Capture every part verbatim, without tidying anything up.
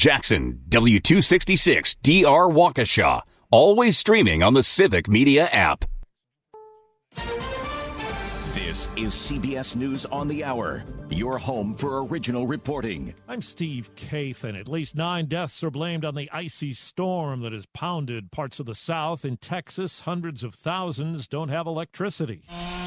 Jackson, W two sixty-six D R Waukesha. Always streaming on the Civic Media app. This is C B S News on the Hour, your home for original reporting. I'm Steve Kathan. At least nine deaths are blamed on the icy storm that has pounded parts of the South. In Texas, hundreds of thousands don't have electricity.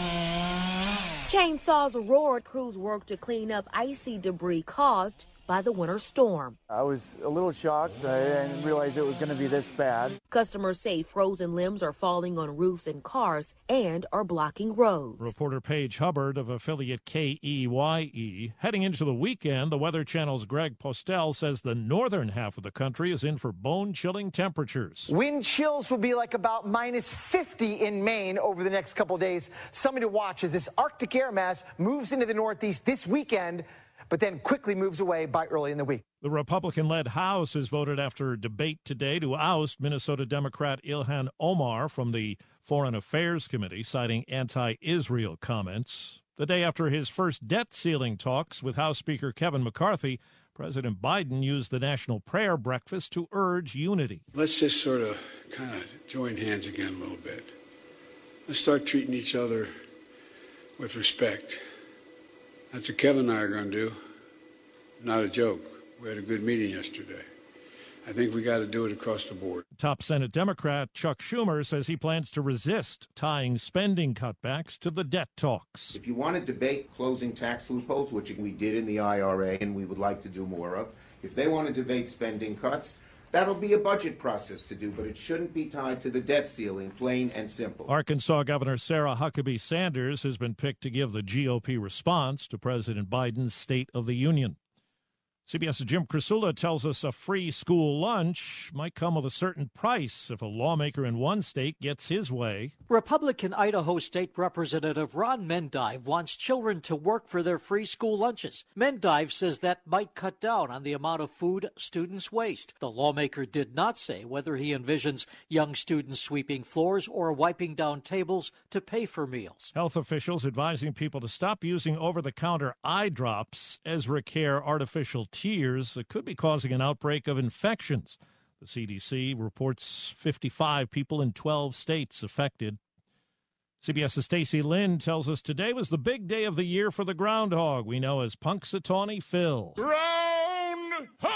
Chainsaws roared. Crews worked to clean up icy debris caused by the winter storm. I was a little shocked. I didn't realize it was going to be this bad. Customers say frozen limbs are falling on roofs and cars and are blocking roads. Reporter Paige Hubbard of affiliate K E Y E. Heading into the weekend, the Weather Channel's Greg Postel says the northern half of the country is in for bone-chilling temperatures. Wind chills will be like about minus fifty in Maine over the next couple days. Something to watch as this Arctic air mass moves into the Northeast this weekend, but then quickly moves away by early in the week. The Republican-led House has voted after debate today to oust Minnesota Democrat Ilhan Omar from the Foreign Affairs Committee, citing anti-Israel comments. The day after his first debt ceiling talks with House Speaker Kevin McCarthy, President Biden used the National Prayer Breakfast to urge unity. Let's just sort of kind of join hands again a little bit. Let's start treating each other with respect. That's what Kevin and I are going to do. Not a joke. We had a good meeting yesterday. I think we got to do it across the board. Top Senate Democrat Chuck Schumer says he plans to resist tying spending cutbacks to the debt talks. If you want to debate closing tax loopholes, which we did in the I R A and we would like to do more of, if they want to debate spending cuts, that'll be a budget process to do, but it shouldn't be tied to the debt ceiling, plain and simple. Arkansas Governor Sarah Huckabee Sanders has been picked to give the G O P response to President Biden's State of the Union. C B S's Jim Krasula tells us a free school lunch might come with a certain price if a lawmaker in one state gets his way. Republican Idaho State Representative Ron Mendive wants children to work for their free school lunches. Mendive says that might cut down on the amount of food students waste. The lawmaker did not say whether he envisions young students sweeping floors or wiping down tables to pay for meals. Health officials advising people to stop using over-the-counter eye drops, Ezra Care artificial tears that could be causing an outbreak of infections. The C D C reports fifty-five people in twelve states affected. CBS's Stacey Lynn tells us today was the big day of the year for the groundhog we know as Punxsutawney Phil. Groundhog!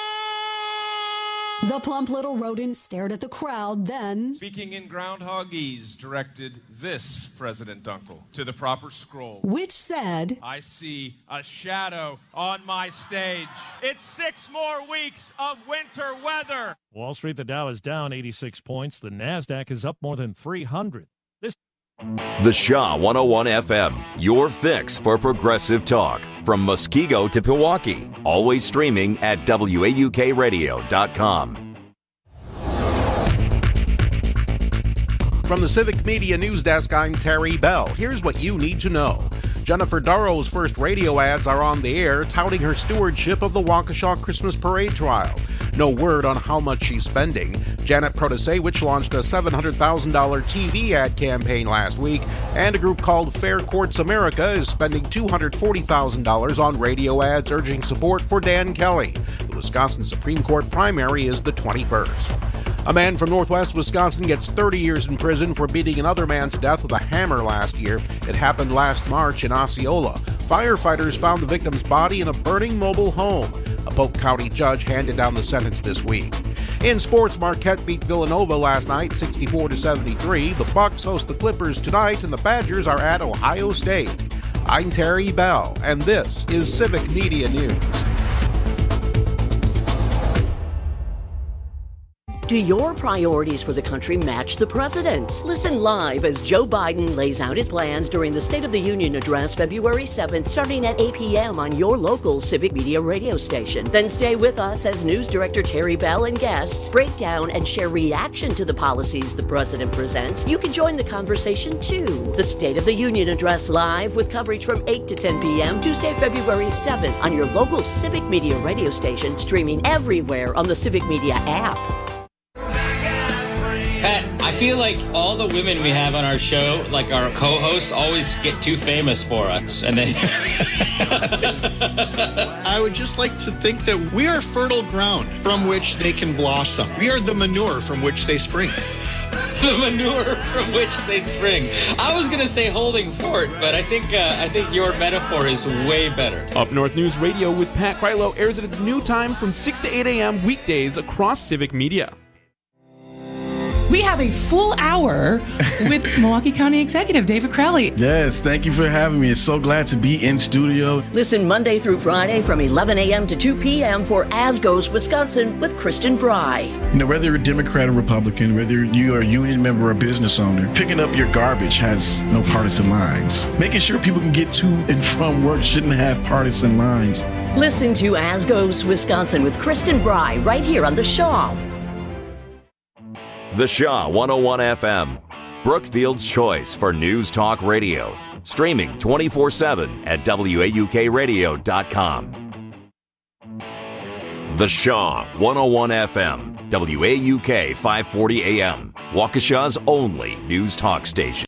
The plump little rodent stared at the crowd, then... Speaking in groundhogese, directed this President Dunkel to the proper scroll. Which said... I see a shadow on my stage. It's six more weeks of winter weather. Wall Street, the Dow is down eighty-six points. The NASDAQ is up more than three hundred. This... The Shaw one oh one F M, your fix for progressive talk. From Muskego to Pewaukee. Always streaming at W A U K radio dot com. From the Civic Media News Desk, I'm Terry Bell. Here's what you need to know. Jennifer Durrow's first radio ads are on the air, touting her stewardship of the Waukesha Christmas Parade trial. No word on how much she's spending. Janet Protasiewicz launched a seven hundred thousand dollars T V ad campaign last week, and a group called Fair Courts America is spending two hundred forty thousand dollars on radio ads urging support for Dan Kelly. The Wisconsin Supreme Court primary is the twenty-first. A man from northwest Wisconsin gets thirty years in prison for beating another man to death with a hammer last year. It happened last March in Osceola. Firefighters found the victim's body in a burning mobile home. A Polk County judge handed down the sentence this week. In sports, Marquette beat Villanova last night, sixty-four to seventy-three. The Bucks host the Clippers tonight, and the Badgers are at Ohio State. I'm Terry Bell, and this is Civic Media News. Do your priorities for the country match the president's? Listen live as Joe Biden lays out his plans during the State of the Union address February seventh, starting at eight p.m. on your local Civic Media radio station. Then stay with us as News Director Terry Bell and guests break down and share reaction to the policies the president presents. You can join the conversation too. The State of the Union address live with coverage from eight to ten p.m. Tuesday, February seventh on your local Civic Media radio station, streaming everywhere on the Civic Media app. Pat, I feel like all the women we have on our show, like our co-hosts, always get too famous for us. And then I would just like to think that we are fertile ground from which they can blossom. We are the manure from which they spring. The manure from which they spring. I was gonna say holding fort, but I think uh, I think your metaphor is way better. Up North News Radio with Pat Krylo airs at its new time from six to eight a.m. weekdays across Civic Media. We have a full hour with Milwaukee County Executive David Crowley. Yes, thank you for having me. It's so glad to be in studio. Listen Monday through Friday from eleven a.m. to two p.m. for As Goes Wisconsin with Kristen Bry. You know, whether you're a Democrat or Republican, whether you are a union member or business owner, picking up your garbage has no partisan lines. Making sure people can get to and from work shouldn't have partisan lines. Listen to As Goes Wisconsin with Kristen Bry right here on The Shaw. The Shaw one oh one F M, Brookfield's choice for news talk radio. Streaming twenty-four seven at W A U K radio dot com. The Shaw one oh one F M, W A U K five forty A M, Waukesha's only news talk station.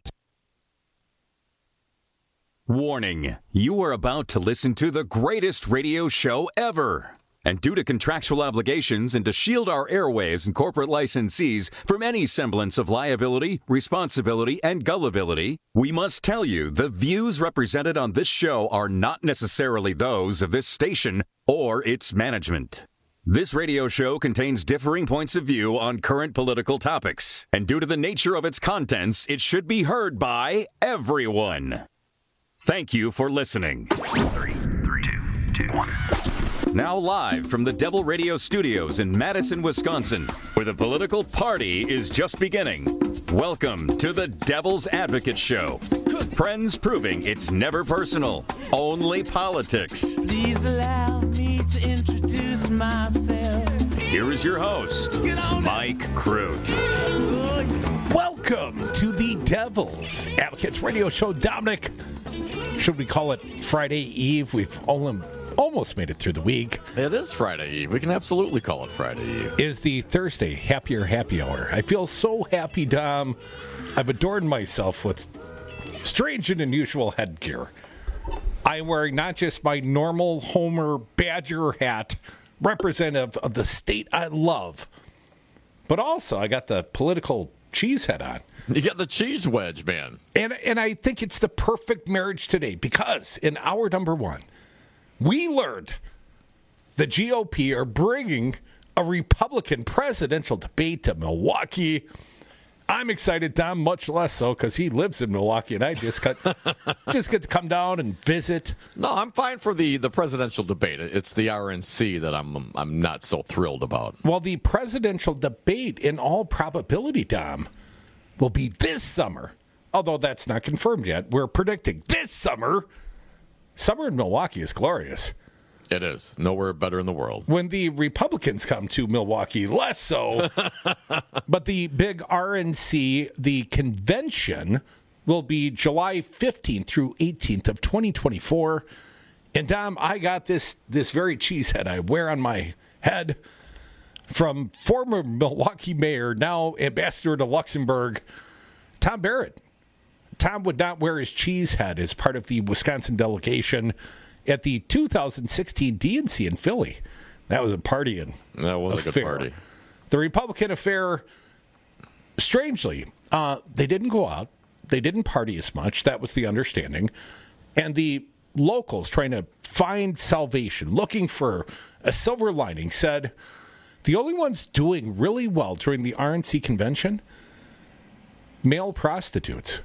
Warning, you are about to listen to the greatest radio show ever. And due to contractual obligations and to shield our airwaves and corporate licensees from any semblance of liability, responsibility, and gullibility, we must tell you the views represented on this show are not necessarily those of this station or its management. This radio show contains differing points of view on current political topics, and due to the nature of its contents, it should be heard by everyone. Thank you for listening. Three, three, two, two, one. Now live from the Devil Radio Studios in Madison, Wisconsin, where the political party is just beginning. Welcome to the Devil's Advocate Show. Friends proving it's never personal, only politics. Please allow me to introduce myself. Here is your host, Mike Crute. Welcome to the Devil's Advocates Radio Show. Dominic, should we call it Friday Eve? We've only... almost made it through the week. It is Friday Eve. We can absolutely call it Friday Eve. Is the Thursday Happier Happy Hour. I feel so happy, Dom. I've adorned myself with strange and unusual headgear. I'm wearing not just my normal Homer Badger hat, representative of the state I love, but also I got the political cheese head on. You got the cheese wedge, man. And, and I think it's the perfect marriage today because in hour number one, we learned the G O P are bringing a Republican presidential debate to Milwaukee. I'm excited, Dom, much less so because he lives in Milwaukee, and I just got just get to come down and visit. No, I'm fine for the, the presidential debate. It's the R N C that I'm I'm not so thrilled about. Well, the presidential debate, in all probability, Dom, will be this summer. Although that's not confirmed yet. We're predicting this summer. Summer in Milwaukee is glorious. It is. Nowhere better in the world. When the Republicans come to Milwaukee, less so. But the big R N C, the convention, will be July fifteenth through eighteenth of twenty twenty-four. And, Dom, I got this, this very cheese head I wear on my head from former Milwaukee mayor, now ambassador to Luxembourg, Tom Barrett. Tom would not wear his cheese head as part of the Wisconsin delegation at the two thousand sixteen D N C in Philly. That was a partying That was affair. a good party. The Republican affair, strangely, uh, they didn't go out. They didn't party as much. That was the understanding. And the locals trying to find salvation, looking for a silver lining, said the only ones doing really well during the R N C convention, male prostitutes.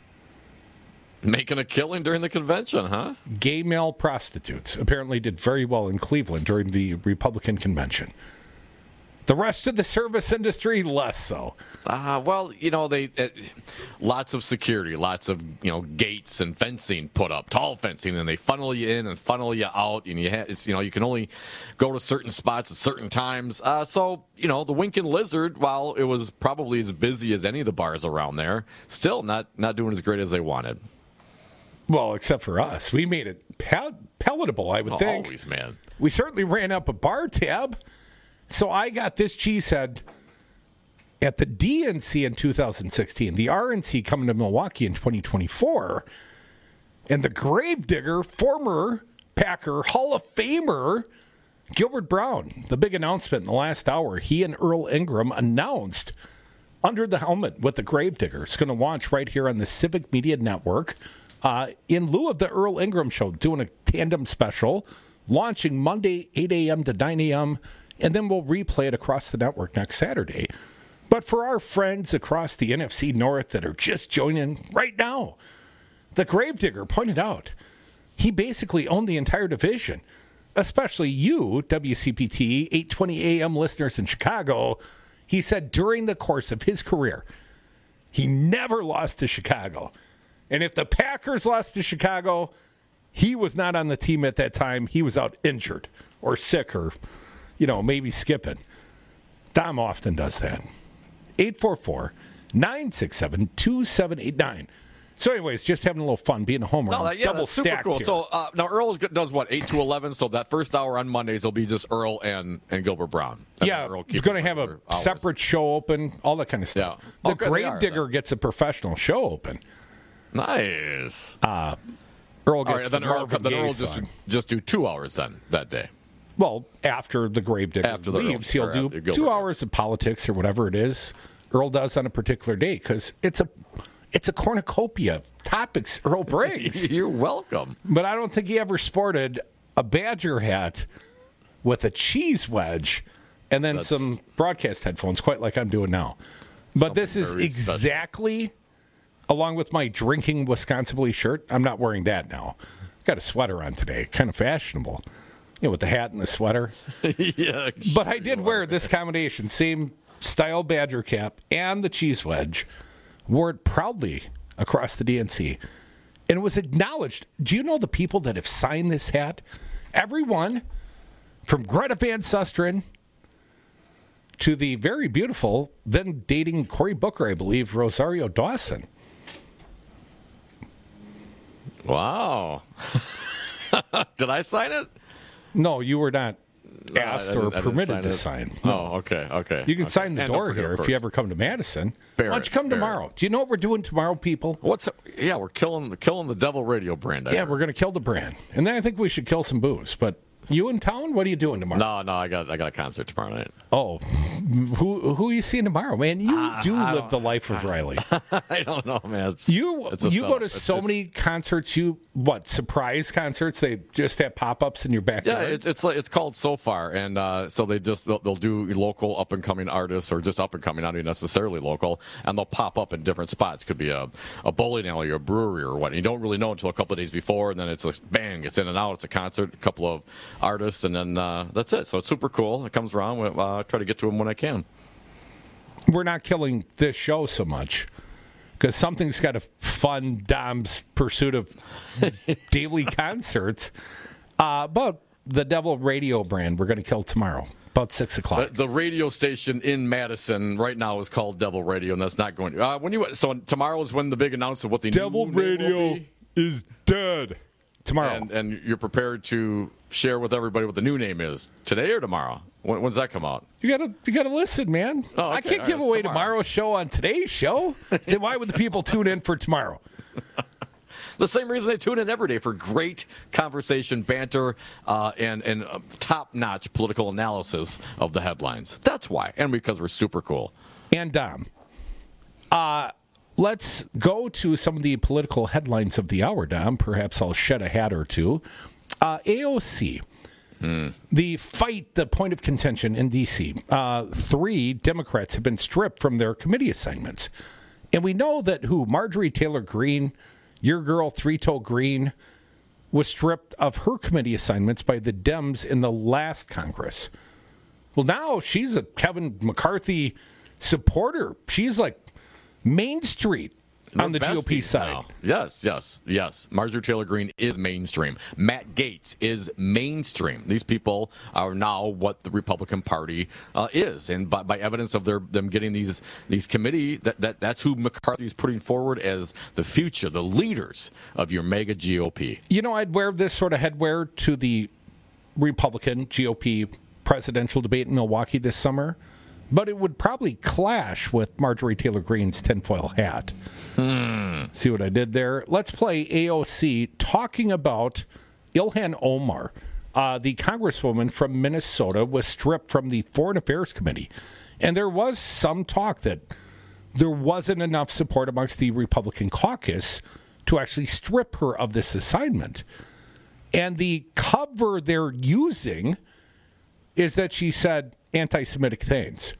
Making a killing during the convention, huh? Gay male prostitutes apparently did very well in Cleveland during the Republican convention. The rest of the service industry, less so. Uh, well, you know, they uh, lots of security, lots of, you know, gates and fencing put up, tall fencing, and they funnel you in and funnel you out, and you ha- it's, you know, you can only go to certain spots at certain times. Uh, so, you know, the Winkin' Lizard, while it was probably as busy as any of the bars around there, still not not doing as great as they wanted. Well, except for us. We made it pal- palatable, I would oh, think. Always, man. We certainly ran up a bar tab. So I got this cheesehead at the D N C in two thousand sixteen, the R N C coming to Milwaukee in twenty twenty-four, and the Gravedigger, former Packer Hall of Famer Gilbert Brown. The big announcement in the last hour, he and Earl Ingram announced Under the Helmet with the Gravedigger. It's going to launch right here on the Civic Media Network. Uh, in lieu of the Earl Ingram Show, doing a tandem special, launching Monday, eight a.m. to nine a.m., and then we'll replay it across the network next Saturday. But for our friends across the N F C North that are just joining right now, the Gravedigger pointed out he basically owned the entire division, especially you, W C P T, eight twenty a.m. listeners in Chicago. He said during the course of his career, he never lost to Chicago. And if the Packers lost to Chicago, he was not on the team at that time. He was out injured or sick or, you know, maybe skipping. Dom often does that. eight four four, nine six seven, two seven eight nine. So anyways, just having a little fun, being a homer. No, that, yeah, double that's super stacked cool. here. So uh, now Earl is, does what, eight to eleven? So that first hour on Mondays will be just Earl and, and Gilbert Brown. And yeah, he's going to have a hours. separate show open, all that kind of stuff. Yeah. The Okay, Gravedigger gets a professional show open. Nice. Uh, Earl gets All right, then the Earl, Marvin then Gaye Earl just, song. do, just do two hours then that day. Well, after the Gravedigger After the leaves, Earl- he'll or do after Gilbert, two yeah. hours of politics or whatever it is Earl does on a particular day because it's a it's a cornucopia of topics Earl brings. You're welcome. But I don't think he ever sported a Badger hat with a cheese wedge and then That's- some broadcast headphones, quite like I'm doing now. But this is very special. exactly, along with my drinking Wisconsin shirt. I'm not wearing that now. Got a sweater on today, kind of fashionable. You know, with the hat and the sweater. Yeah. But I did wear this combination, same style Badger cap and the cheese wedge. Wore it proudly across the D N C. And it was acknowledged. Do you know the people that have signed this hat? Everyone from Greta Van Susteren to the very beautiful, then dating Cory Booker, I believe, Rosario Dawson. Wow. Did I sign it? No, you were not No, I asked didn't- or I didn't permitted sign to it. sign. Oh, okay, okay. You can okay. sign the And don't door forget, here of if you course. ever come to Madison. Barrett, Why don't you come Barrett. tomorrow? Do you know what we're doing tomorrow, people? What's yeah, we're killing killing the Devil Radio brand. I Yeah, heard. we're going to kill the brand. And then I think we should kill some booze. But you in town? What are you doing tomorrow? No, no, I got I got a concert tomorrow night. Oh, who who are you seeing tomorrow, man? You Uh, do I live don't- the life of Riley. I don't know, man. It's, You it's a you go setup. to It's- so it's- many concerts. You what surprise concerts? They just have pop ups in your Yeah, backyard. it's it's like it's called So Far, and uh, so they just they'll, they'll do local up and coming artists or just up and coming, not even necessarily local, and they'll pop up in different spots. Could be a, a bowling alley or a brewery or what. You don't really know until a couple of days before, and then it's like bang, it's in and out. It's a concert, a couple of artists, and then uh, that's it. So it's super cool. It comes around. We uh, try to get to them when I can. We're not killing this show so much because something's got to fund Dom's pursuit of daily concerts. Uh, but the Devil Radio brand, we're going to kill tomorrow, about six o'clock. The, the radio station in Madison right now is called Devil Radio, and that's not going to. Uh, when you so tomorrow is when the big announcement of what the Devil new name will Radio be. is dead. Tomorrow. And, and you're prepared to share with everybody what the new name is today or tomorrow? When, when's that come out? You gotta, you gotta listen, man. Oh, okay. I can't All give right, away tomorrow. tomorrow's show on today's show. Then why would the people tune in for tomorrow? The same reason they tune in every day for great conversation, banter, uh, and and uh, top-notch political analysis of the headlines. That's why, and because we're super cool. And Dom, uh, let's go to some of the political headlines of the hour, Dom. Perhaps I'll shed a hat or two. Uh, A O C. Hmm. The fight, the point of contention in D C. Uh, three Democrats have been stripped from their committee assignments. And we know that who? Marjorie Taylor Greene, your girl, Three-Toe Green, was stripped of her committee assignments by the Dems in the last Congress. Well, now she's a Kevin McCarthy supporter. She's like Main Street on the G O P besties side. now. Yes, yes, yes. Marjorie Taylor Greene is mainstream. Matt Gaetz is mainstream. These people are now what the Republican Party uh, is, and by, by evidence of their them getting these these committee, that, that that's who McCarthy is putting forward as the future, the leaders of your mega G O P. You know, I'd wear this sort of headwear to the Republican G O P presidential debate in Milwaukee this summer, but it would probably clash with Marjorie Taylor Greene's tinfoil hat. Hmm. See what I did there? Let's play A O C talking about Ilhan Omar, uh, the congresswoman from Minnesota, was stripped from the Foreign Affairs Committee. And there was some talk that there wasn't enough support amongst the Republican caucus to actually strip her of this assignment. And the cover they're using is that she said anti-Semitic things.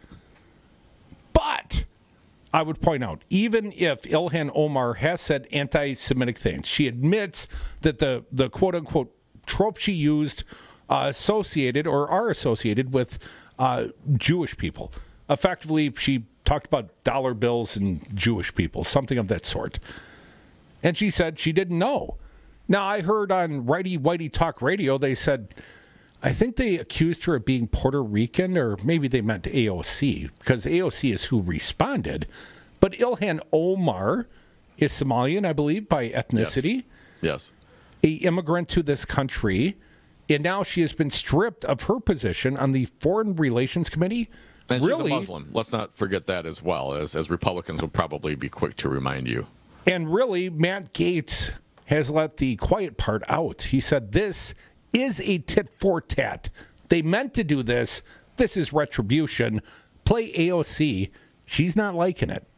But I would point out, even if Ilhan Omar has said anti-Semitic things, she admits that the, the quote-unquote tropes she used uh, associated or are associated with uh, Jewish people. Effectively, she talked about dollar bills and Jewish people, something of that sort. And she said she didn't know. Now, I heard on Righty Whitey Talk Radio, they said, I think they accused her of being Puerto Rican, or maybe they meant A O C, because A O C is who responded. But Ilhan Omar is Somalian, I believe, by ethnicity. Yes. yes. A immigrant to this country, and now she has been stripped of her position on the Foreign Relations Committee. And really, she's a Muslim. Let's not forget that as well, as, as Republicans will probably be quick to remind you. And really, Matt Gaetz has let the quiet part out. He said this is a tit for tat. They meant to do this. This is retribution. Play A O C. She's not liking it.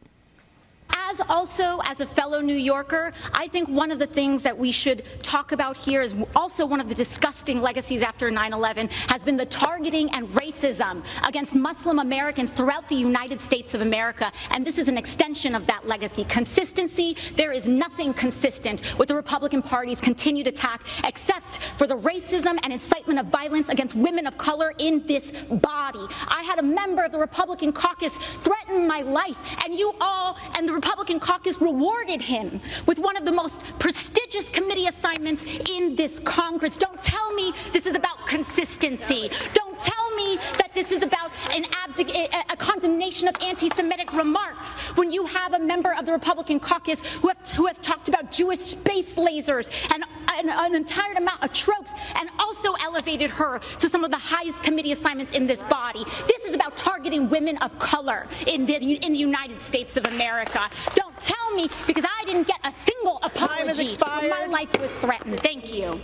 As also, as a fellow New Yorker, I think one of the things that we should talk about here is also one of the disgusting legacies after nine eleven has been the targeting and racism against Muslim Americans throughout the United States of America. And this is an extension of that legacy. Consistency, there is nothing consistent with the Republican Party's continued attack except for the racism and incitement of violence against women of color in this body. I had a member of the Republican caucus threaten my life, and you all and the Republican caucus rewarded him with one of the most prestigious committee assignments in this Congress. Don't tell me this is about consistency. Don't tell me that this is about an abdic- a, a condemnation of anti-Semitic remarks when you have a member of the Republican caucus who, have, who has talked about Jewish space lasers and an, an entire amount of tropes and also elevated her to some of the highest committee assignments in this body. This is about targeting women of color in the, in the United States of America. Don't tell me, because I didn't get a single apology when my life was threatened. Thank you.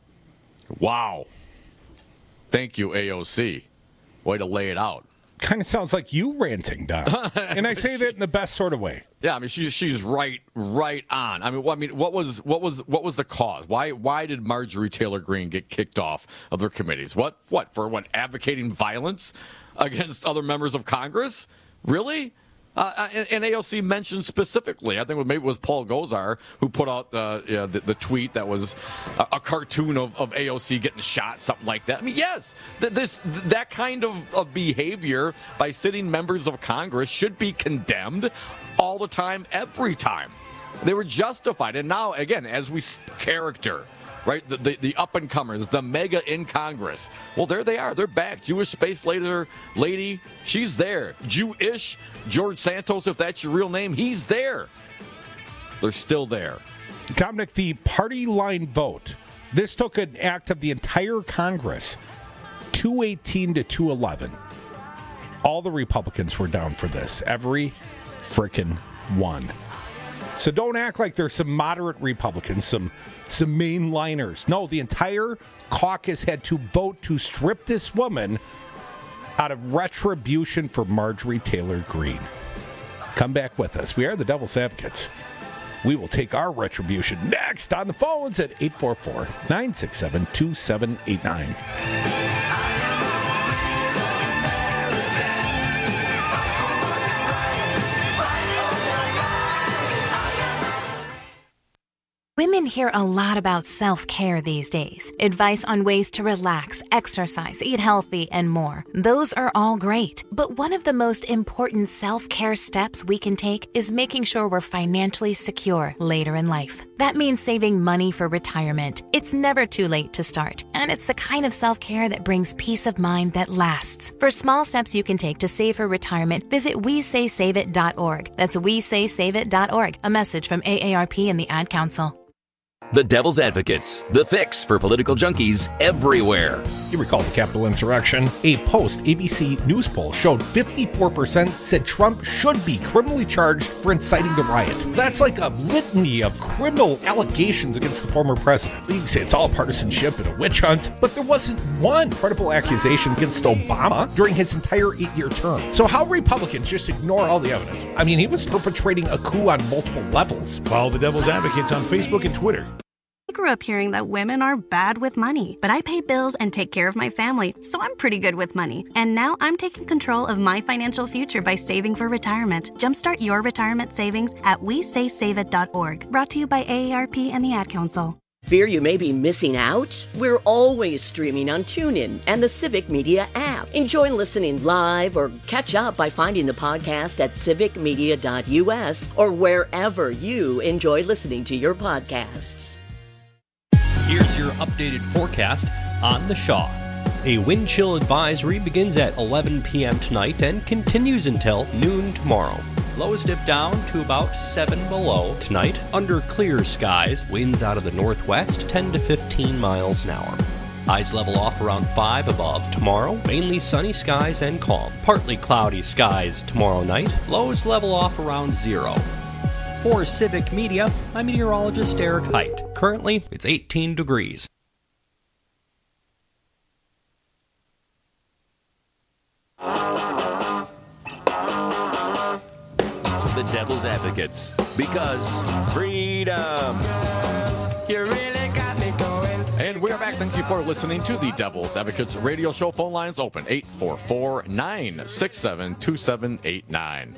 Wow. Thank you, A O C. Way to lay it out. Kind of sounds like you ranting, Don. And I say that in the best sort of way. Yeah, I mean she's she's right right on. I mean, what, I mean, what was what was what was the cause? Why why did Marjorie Taylor Greene get kicked off of their committees? What what for? What, advocating violence against other members of Congress? Really? Uh, and, and A O C mentioned specifically, I think maybe it was Paul Gosar who put out uh, yeah, the, the tweet that was a, a cartoon of, of A O C getting shot, something like that. I mean, yes, th- this th- that kind of, of behavior by sitting members of Congress should be condemned all the time, every time. They were justified. And now, again, as we character, right, the, the, the up-and-comers, the mega in Congress. Well, there they are. They're back. Jewish space laser lady, she's there. Jewish George Santos, if that's your real name, he's there. They're still there. Dominic, the party line vote, this took an act of the entire Congress, two eighteen to two eleven. All the Republicans were down for this. Every frickin' one. So don't act like there's some moderate Republicans, some some mainliners. No, the entire caucus had to vote to strip this woman out of retribution for Marjorie Taylor Greene. Come back with us. We are the Devil's Advocates. We will take our retribution next on the phones at eight four four, nine six seven, two seven eight nine. Women hear a lot about self-care these days. Advice on ways to relax, exercise, eat healthy, and more. Those are all great. But one of the most important self-care steps we can take is making sure we're financially secure later in life. That means saving money for retirement. It's never too late to start. And it's the kind of self-care that brings peace of mind that lasts. For small steps you can take to save for retirement, visit we say save it dot org. That's we say save it dot org. A message from A A R P and the Ad Council. The Devil's Advocates, the fix for political junkies everywhere. You recall the Capitol insurrection? A post-A B C News poll showed fifty-four percent said Trump should be criminally charged for inciting the riot. That's like a litany of criminal allegations against the former president. You can say it's all partisanship and a witch hunt, but there wasn't one credible accusation against Obama during his entire eight-year term. So how Republicans just ignore all the evidence? I mean, he was perpetrating a coup on multiple levels. Follow the Devil's Advocates on Facebook and Twitter. I grew up hearing that women are bad with money, but I pay bills and take care of my family, so I'm pretty good with money. And now I'm taking control of my financial future by saving for retirement. Jumpstart your retirement savings at we say save it dot org. Brought to you by A A R P and the Ad Council. Fear you may be missing out? We're always streaming on TuneIn and the Civic Media app. Enjoy listening live or catch up by finding the podcast at civic media dot u s or wherever you enjoy listening to your podcasts. Here's your updated forecast on the Shaw. A wind chill advisory begins at eleven p.m. tonight and continues until noon tomorrow. Lows dip down to about seven below tonight under clear skies. Winds out of the northwest ten to fifteen miles an hour. Highs level off around five above tomorrow. Mainly sunny skies and calm. Partly cloudy skies tomorrow night. Lows level off around zero. For Civic Media, I'm meteorologist Eric Height. Currently, it's eighteen degrees. The Devil's Advocates, because freedom. You really got me going. And we are back. Thank you for listening to the Devil's Advocates radio show. Phone lines open eight four four, nine six seven, two seven eight nine.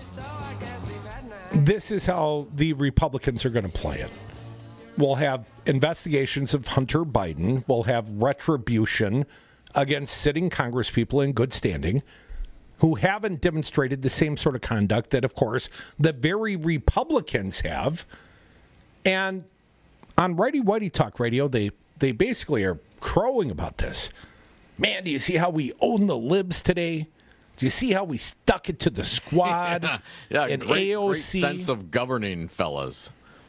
This is how the Republicans are going to play it. We'll have investigations of Hunter Biden. We'll have retribution against sitting congresspeople in good standing who haven't demonstrated the same sort of conduct that, of course, the very Republicans have. And on Righty Whitey Talk Radio, they, they basically are crowing about this. Man, do you see how we own the libs today? Do you see how we stuck it to the squad? yeah, yeah and great, A O C? Great sense of governing, fellas.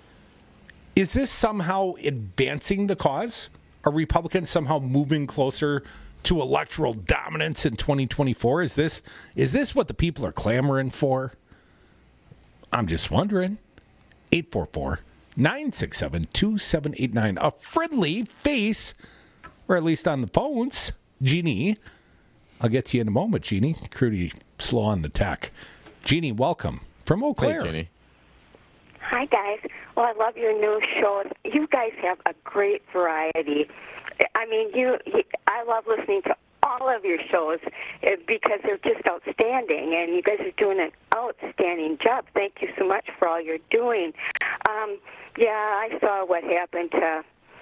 Is this somehow advancing the cause? Are Republicans somehow moving closer to electoral dominance in twenty twenty-four? Is this is this what the people are clamoring for? I'm just wondering. eight four four, nine six seven, two seven eight nine. A friendly face, or at least on the phones. Jeannie. I'll get to you in a moment, Jeannie. Crudy, slow on the tech. Jeannie, welcome from Eau Claire. Hey, Jeannie. Hi, guys. Well, I love your new shows. You guys have a great variety. I mean, you. you I love listening to all of your shows because they're just outstanding, and you guys are doing an outstanding job. Thank you so much for all you're doing. Um, yeah, I saw what happened to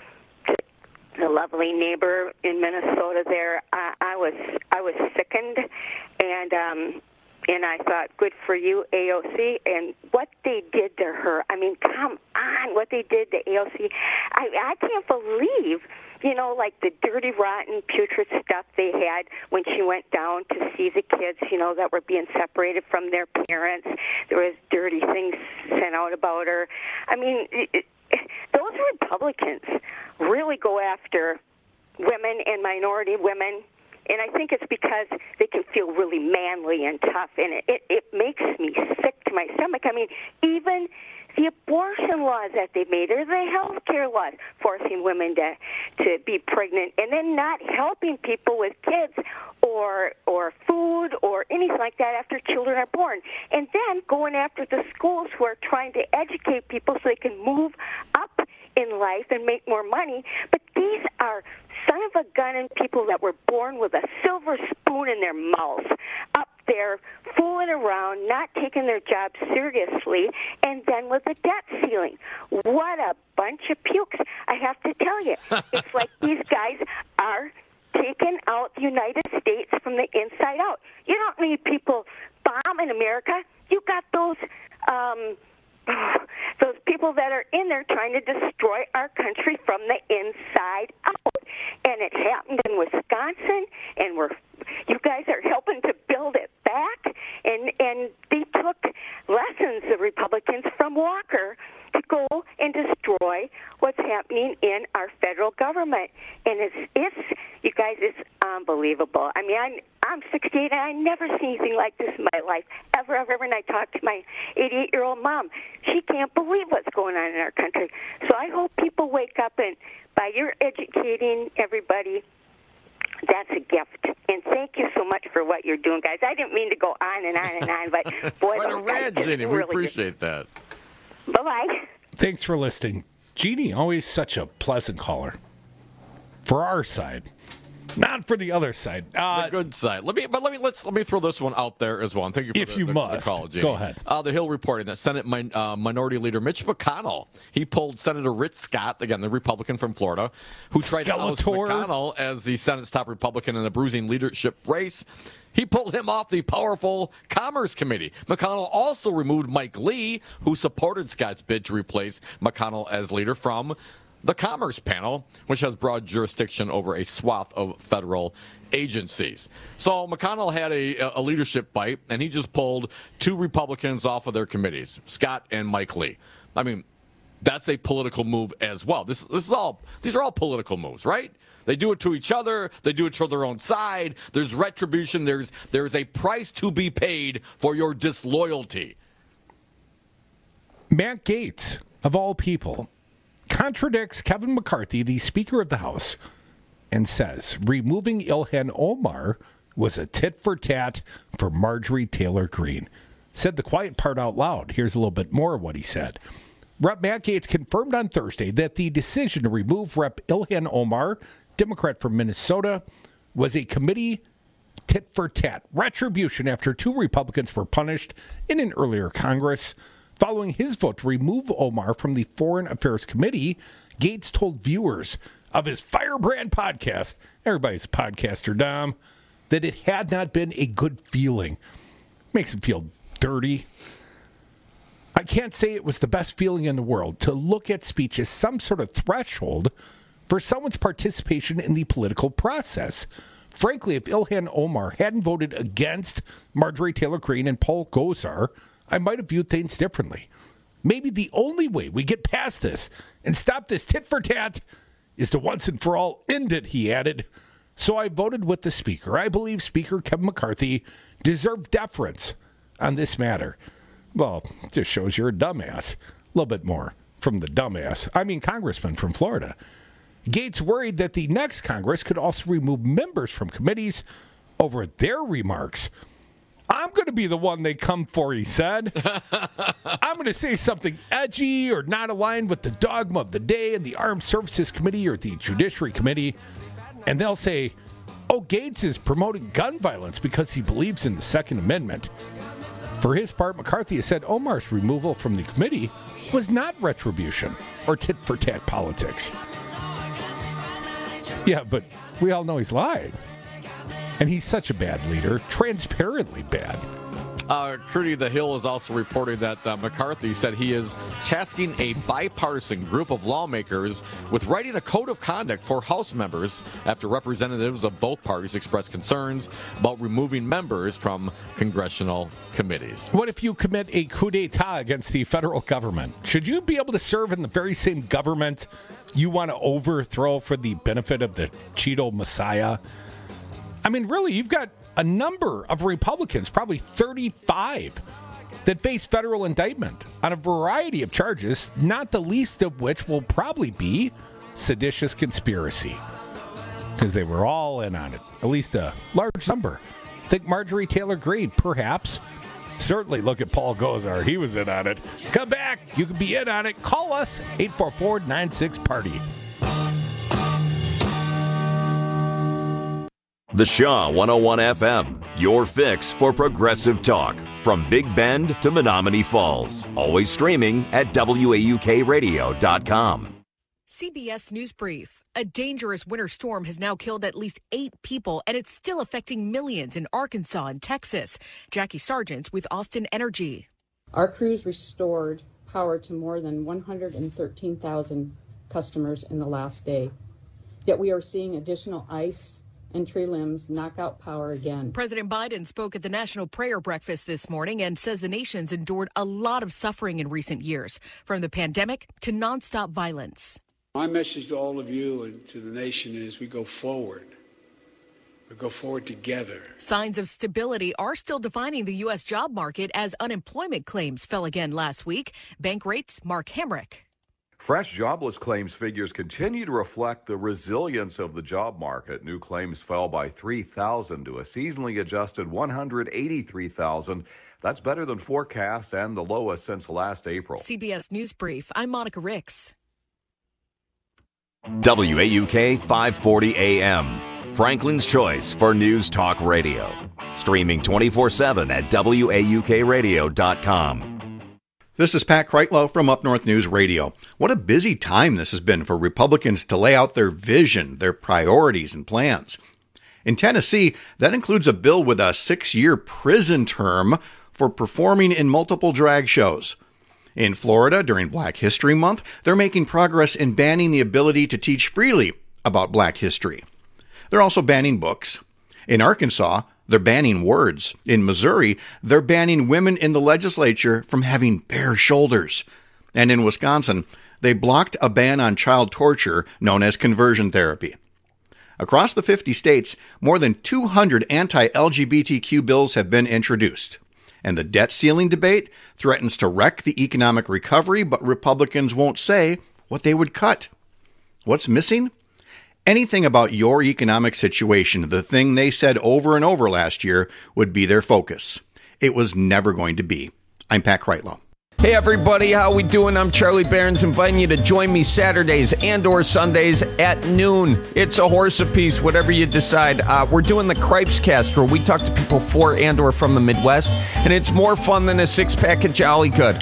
the lovely neighbor in Minnesota there. I, I was I was sickened, and um, and I thought, good for you, A O C, and what they did to her. I mean, come on, what they did to A O C. I, I can't believe, you know, like the dirty, rotten, putrid stuff they had when she went down to see the kids, you know, that were being separated from their parents. There was dirty things sent out about her. I mean, it, it, those Republicans really go after women and minority women, and I think it's because they can feel really manly and tough, and it, it, it makes me sick to my stomach. I mean, even the abortion laws that they made, or the health care laws forcing women to, to be pregnant, and then not helping people with kids or or food or anything like that after children are born, and then going after the schools who are trying to educate people so they can move up in life and make more money. But these are son of a gun and people that were born with a silver spoon in their mouth, up there fooling around, not taking their job seriously, and then with a debt ceiling. What a bunch of pukes. I have to tell you, it's like these guys are taking out the United States from the inside out. You don't need people bombing America. You got those um, those people that are in there trying to destroy our country from the inside out. And it happened in Wisconsin, and we're you guys are helping to build it back. And and they took lessons, the Republicans, from Walker to go and destroy what's happening I, I'm sixty-eight, and I never seen anything like this in my life, ever, ever, ever. And I talked to my eighty-eight-year-old mom. She can't believe what's going on in our country. So I hope people wake up, and by your educating everybody, that's a gift. And thank you so much for what you're doing, guys. I didn't mean to go on and on and on, but boy, quite a rant, Jeannie. We appreciate that. Bye-bye. Thanks for listening. Jeannie, always such a pleasant caller. For our side. Not for the other side. Uh, the good side. Let me, but let me let's let me throw this one out there as well. And thank you for if the, you the, must. the call, Jeannie. Go ahead. Uh, the Hill reporting that Senate min, uh, Minority Leader Mitch McConnell, he pulled Senator Rick Scott, again the Republican from Florida, who tried to oust McConnell as the Senate's top Republican in a bruising leadership race. He pulled him off the powerful Commerce Committee. McConnell also removed Mike Lee, who supported Scott's bid to replace McConnell as leader, from the Commerce Panel, which has broad jurisdiction over a swath of federal agencies. So McConnell had a, a leadership fight, and he just pulled two Republicans off of their committees, Scott and Mike Lee. I mean, that's a political move as well. This, this is all; these are all political moves, right? They do it to each other. They do it to their own side. There's retribution. There's there's a price to be paid for your disloyalty. Matt Gaetz, of all people, contradicts Kevin McCarthy, the Speaker of the House, and says removing Ilhan Omar was a tit-for-tat for Marjorie Taylor Greene. Said the quiet part out loud. Here's a little bit more of what he said. Rep Matt Gaetz confirmed on Thursday that the decision to remove Rep Ilhan Omar, Democrat from Minnesota, was a committee tit-for-tat retribution after two Republicans were punished in an earlier Congress. Following his vote to remove Omar from the Foreign Affairs Committee, Gaetz told viewers of his Firebrand podcast, everybody's a podcaster, Dom, that it had not been a good feeling. Makes him feel dirty. I can't say it was the best feeling in the world to look at speech as some sort of threshold for someone's participation in the political process. Frankly, if Ilhan Omar hadn't voted against Marjorie Taylor Greene and Paul Gosar, I might have viewed things differently. Maybe the only way we get past this and stop this tit-for-tat is to once and for all end it, he added. So I voted with the Speaker. I believe Speaker Kevin McCarthy deserved deference on this matter. Well, it just shows you're a dumbass. A little bit more from the dumbass. I mean, Congressman from Florida. Gaetz worried that the next Congress could also remove members from committees over their remarks. I'm going to be the one they come for, he said. I'm going to say something edgy or not aligned with the dogma of the day in the Armed Services Committee or the Judiciary Committee. And they'll say, oh, Gaetz is promoting gun violence because he believes in the Second Amendment. For his part, McCarthy has said Omar's removal from the committee was not retribution or tit-for-tat politics. Yeah, but we all know he's lying. And he's such a bad leader, transparently bad. Uh, Crudy, the Hill is also reporting that uh, McCarthy said he is tasking a bipartisan group of lawmakers with writing a code of conduct for House members after representatives of both parties expressed concerns about removing members from congressional committees. What if you commit a coup d'etat against the federal government? Should you be able to serve in the very same government you want to overthrow for the benefit of the Cheeto Messiah? I mean, really, you've got a number of Republicans, probably thirty-five, that face federal indictment on a variety of charges, not the least of which will probably be seditious conspiracy, because they were all in on it, at least a large number. Think Marjorie Taylor Greene, perhaps. Certainly look at Paul Gosar. He was in on it. Come back. You can be in on it. Call us, eight four four, nine six, party. The Shaw one oh one F M, your fix for progressive talk. From Big Bend to Menominee Falls. Always streaming at W A U K radio dot com. C B S News Brief. A dangerous winter storm has now killed at least eight people, and it's still affecting millions in Arkansas and Texas. Jackie Sargent with Austin Energy. Our crews restored power to more than one hundred thirteen thousand customers in the last day. Yet we are seeing additional ice and tree limbs knock out power again. President Biden spoke at the National Prayer Breakfast this morning and says the nation's endured a lot of suffering in recent years, from the pandemic to nonstop violence. My message to all of you and to the nation is we go forward. but go forward together. Signs of stability are still defining the U S job market as unemployment claims fell again last week. Bank Rates, Mark Hamrick. Fresh jobless claims figures continue to reflect the resilience of the job market. New claims fell by three thousand to a seasonally adjusted one hundred eighty-three thousand. That's better than forecasts and the lowest since last April. C B S News Brief. I'm Monica Ricks. W A U K five forty A M. Franklin's Choice for News Talk Radio. Streaming twenty-four seven at W A U K radio dot com. This is Pat Kreitlow from Up North News Radio. What a busy time this has been for Republicans to lay out their vision, their priorities, and plans. In Tennessee, that includes a bill with a six-year prison term for performing in multiple drag shows. In Florida, during Black History Month, they're making progress in banning the ability to teach freely about Black history. They're also banning books. In Arkansas, they're banning words. In Missouri, they're banning women in the legislature from having bare shoulders. And in Wisconsin, they blocked a ban on child torture known as conversion therapy. Across the fifty states, more than two hundred anti-L G B T Q bills have been introduced. And the debt ceiling debate threatens to wreck the economic recovery, but Republicans won't say what they would cut. What's missing? Anything about your economic situation, the thing they said over and over last year, would be their focus. It was never going to be. I'm Pat Kreitlow. Hey everybody, how we doing? I'm Charlie Barons, inviting you to join me Saturdays and or Sundays at noon. It's a horse apiece, whatever you decide. Uh, we're doing the Cripes Cast, where we talk to people for and or from the Midwest, and it's more fun than a six-pack of Jolly Good.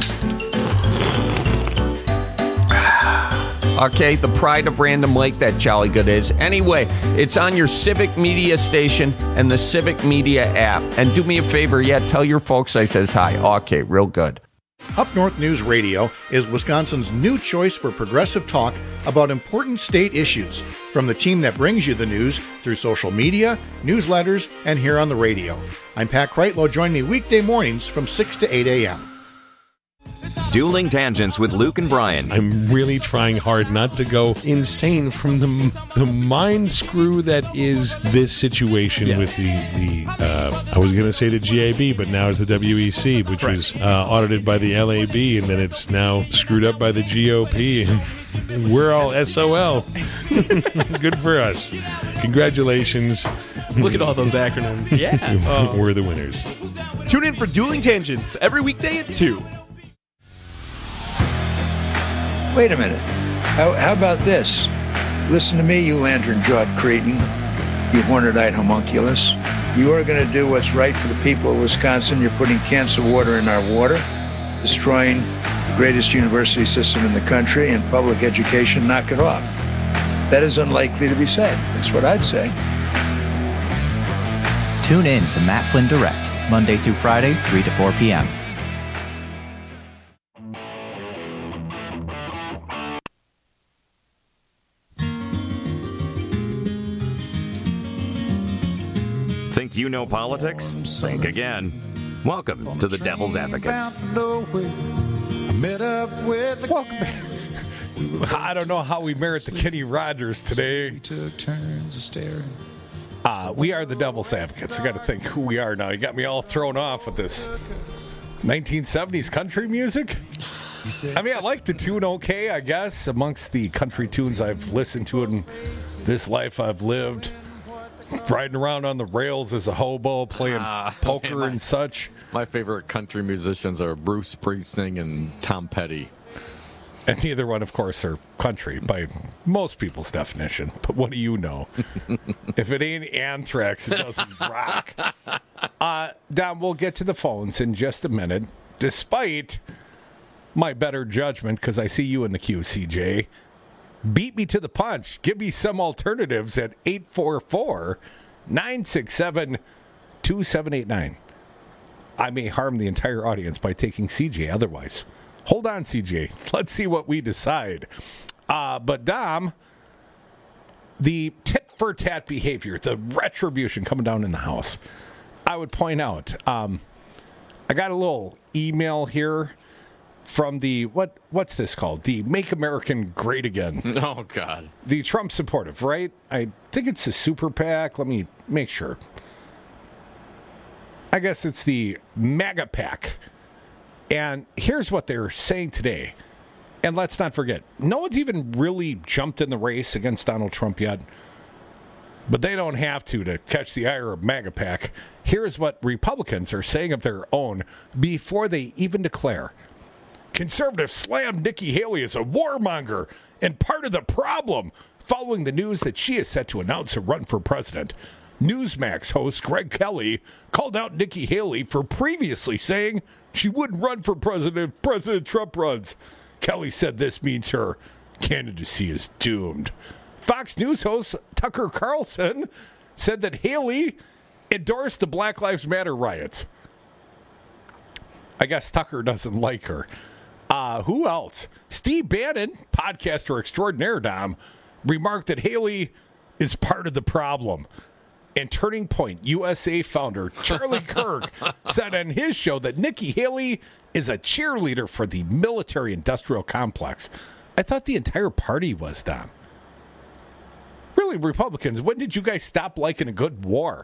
Okay, the pride of Random Lake, that Jolly Good is. Anyway, it's on your Civic Media station and the Civic Media app. And do me a favor, yeah, tell your folks I says hi. Okay, real good. Up North News Radio is Wisconsin's new choice for progressive talk about important state issues, from the team that brings you the news through social media, newsletters, and here on the radio. I'm Pat Kreitlow. Join me weekday mornings from six to eight a.m. Dueling Tangents with Luke and Brian. I'm really trying hard not to go insane from the the mind screw that is this situation yes. with the, the uh, I was going to say the G A B, but now it's the W E C, which right. was uh, audited by the L A B, and then it's now screwed up by the G O P, and we're all S O L. Good for us. Congratulations. Look at all those acronyms. Yeah. Oh. We're the winners. Tune in for Dueling Tangents every weekday at two. Wait a minute. How, how about this? Listen to me, you lantern-jawed cretin, you horned-eyed homunculus. You are going to do what's right for the people of Wisconsin. You're putting cancer water in our water, destroying the greatest university system in the country and public education. Knock it off. That is unlikely to be said. That's what I'd say. Tune in to Matt Flynn Direct, Monday through Friday, three to four p.m. Think you know politics? Think again. Welcome to the Devil's Advocates. Welcome back. I don't know how we merit the Kenny Rogers today. Uh, we are the Devil's Advocates. I got to think who we are now. You got me all thrown off with this nineteen seventies country music. I mean, I like the tune okay, I guess, amongst the country tunes I've listened to in this life I've lived. Riding around on the rails as a hobo, playing uh, poker my, and such. My favorite country musicians are Bruce Springsteen and Tom Petty. And neither one, of course, are country by most people's definition. But what do you know? If it ain't Anthrax, it doesn't rock. Uh, Dom, we'll get to the phones in just a minute. Despite my better judgment, because I see you in the queue, C J. Beat me to the punch. Give me some alternatives at eight four four, nine six seven, two seven eight nine. I may harm the entire audience by taking C J otherwise. Hold on, C J. Let's see what we decide. Uh, but, Dom, the tit-for-tat behavior, the retribution coming down in the house, I would point out, um, I got a little email here from the, what what's this called? The Make American Great Again. Oh, God. The Trump supportive, right? I think it's a super PAC. Let me make sure. I guess it's the MAGA PAC. And here's what they're saying today. And let's not forget, no one's even really jumped in the race against Donald Trump yet. But they don't have to to catch the ire of MAGA PAC. Here's what Republicans are saying of their own before they even declare. Conservatives slammed Nikki Haley as a warmonger and part of the problem following the news that she is set to announce a run for president. Newsmax host Greg Kelly called out Nikki Haley for previously saying she wouldn't run for president if President Trump runs. Kelly said this means her candidacy is doomed. Fox News host Tucker Carlson said that Haley endorsed the Black Lives Matter riots. I guess Tucker doesn't like her. Uh, who else? Steve Bannon, podcaster extraordinaire, Dom, remarked that Haley is part of the problem. And Turning Point U S A founder Charlie Kirk said on his show that Nikki Haley is a cheerleader for the military-industrial complex. I thought the entire party was, Dom. Really, Republicans, when did you guys stop liking a good war?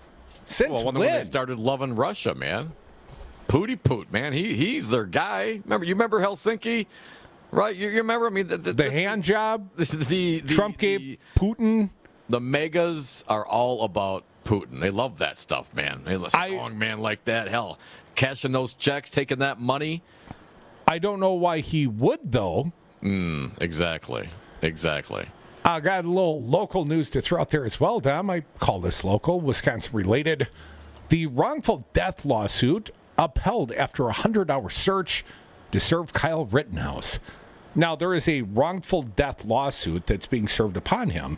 Since well, when, when? when they started loving Russia, man. Pooty Poot, man. He he's their guy. Remember, you remember Helsinki, right? You, you remember? I mean, the, the, the hand job. The, the, the Trump gave the, Putin. The megas are all about Putin. They love that stuff, man. They a strong I, man like that. Hell, cashing those checks, taking that money. I don't know why he would, though. Mm, exactly. Exactly. I uh, got a little local news to throw out there as well, Dom. I call this local, Wisconsin related. The wrongful death lawsuit upheld after a hundred-hour search to serve Kyle Rittenhouse. Now, there is a wrongful death lawsuit that's being served upon him,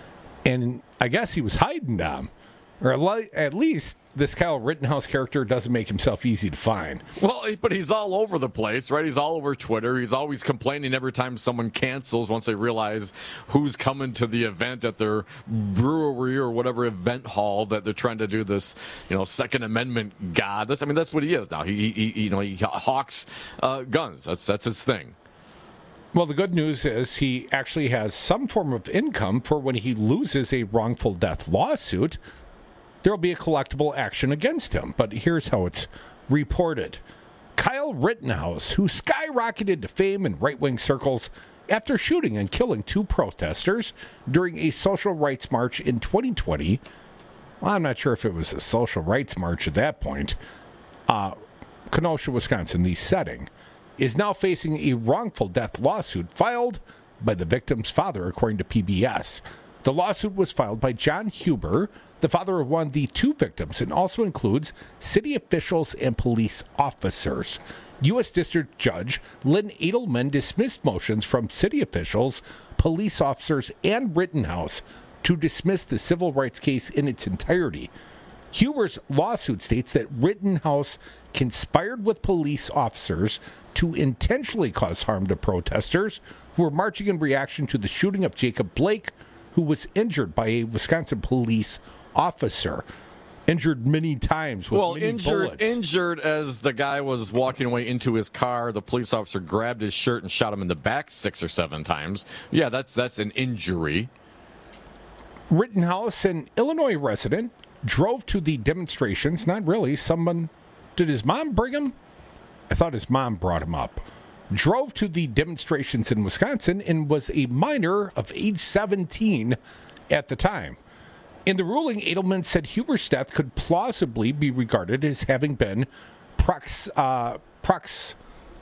and I guess he was hiding them. Or at least this Kyle Rittenhouse character doesn't make himself easy to find. Well, but he's all over the place, right? He's all over Twitter. He's always complaining every time someone cancels once they realize who's coming to the event at their brewery or whatever event hall that they're trying to do this, you know, Second Amendment god. That's, I mean, that's what he is now. He, he, he you know, he hawks uh, guns. That's that's his thing. Well, the good news is he actually has some form of income for when he loses a wrongful death lawsuit. There will be a collectible action against him. But here's how it's reported. Kyle Rittenhouse, who skyrocketed to fame in right-wing circles after shooting and killing two protesters during a social rights march in twenty twenty. Well, I'm not sure if it was a social rights march at that point. Uh, Kenosha, Wisconsin, the setting, is now facing a wrongful death lawsuit filed by the victim's father, according to P B S. The lawsuit was filed by John Huber, the father of one of the two victims, and also includes city officials and police officers. U S District Judge Lynn Edelman dismissed motions from city officials, police officers, and Rittenhouse to dismiss the civil rights case in its entirety. Huber's lawsuit states that Rittenhouse conspired with police officers to intentionally cause harm to protesters who were marching in reaction to the shooting of Jacob Blake, who was injured by a Wisconsin police officer. Injured many times with well, many injured, bullets. injured as the guy was walking away into his car. The police officer grabbed his shirt and shot him in the back six or seven times. Yeah, that's that's an injury. Rittenhouse, an Illinois resident, drove to the demonstrations. Not really. Someone, did his mom bring him? I thought his mom brought him up. Drove to the demonstrations in Wisconsin and was a minor of age seventeen at the time. In the ruling, Edelman said Huber's death could plausibly be regarded as having been prox, uh, prox,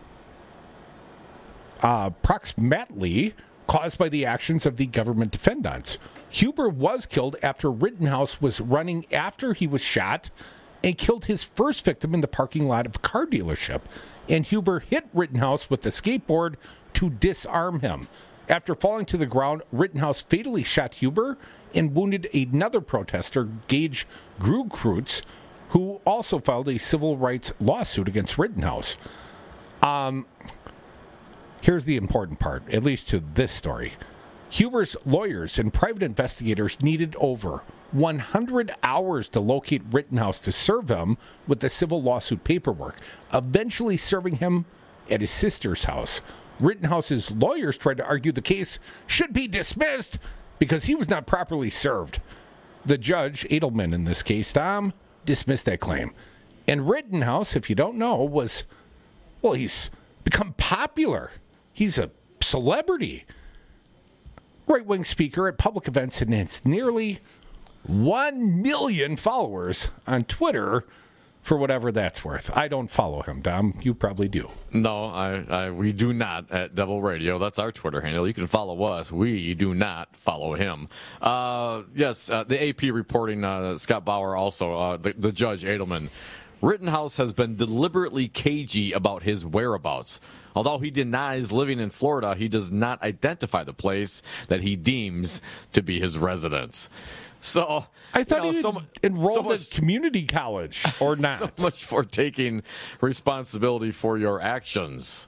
uh, proximately caused by the actions of the government defendants. Huber was killed after Rittenhouse was running after he was shot and killed his first victim in the parking lot of a car dealership. And Huber hit Rittenhouse with the skateboard to disarm him. After falling to the ground, Rittenhouse fatally shot Huber and wounded another protester, Gage Grugkrutz, who also filed a civil rights lawsuit against Rittenhouse. Um, here's the important part, at least to this story. Huber's lawyers and private investigators needed over one hundred hours to locate Rittenhouse to serve him with the civil lawsuit paperwork, eventually serving him at his sister's house. Rittenhouse's lawyers tried to argue the case should be dismissed because he was not properly served. the judge, Edelman in this case, Tom, dismissed that claim. And Rittenhouse, if you don't know, was, well, he's become popular. He's a celebrity. Right-wing speaker at public events and has nearly one million followers on Twitter, for whatever that's worth. I don't follow him, Dom. You probably do. No, I, I we do not at Devil Radio. That's our Twitter handle. You can follow us. We do not follow him. Uh, yes, uh, the A P reporting, uh, Scott Bauer also, uh, the, the judge, Edelman. Rittenhouse has been deliberately cagey about his whereabouts. Although he denies living in Florida, he does not identify the place that he deems to be his residence. So I thought you know, he so, enrolled so much, at community college, or not. So much for taking responsibility for your actions.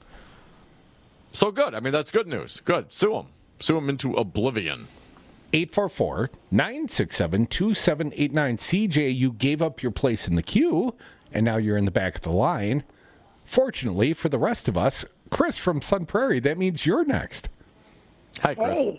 So good. I mean, that's good news. Good. Sue him. Sue him into oblivion. eight four four, nine six seven, two seven eight nine. C J, you gave up your place in the queue, and now you're in the back of the line. Fortunately for the rest of us, Chris from Sun Prairie, that means you're next. Hi, Chris. Hey.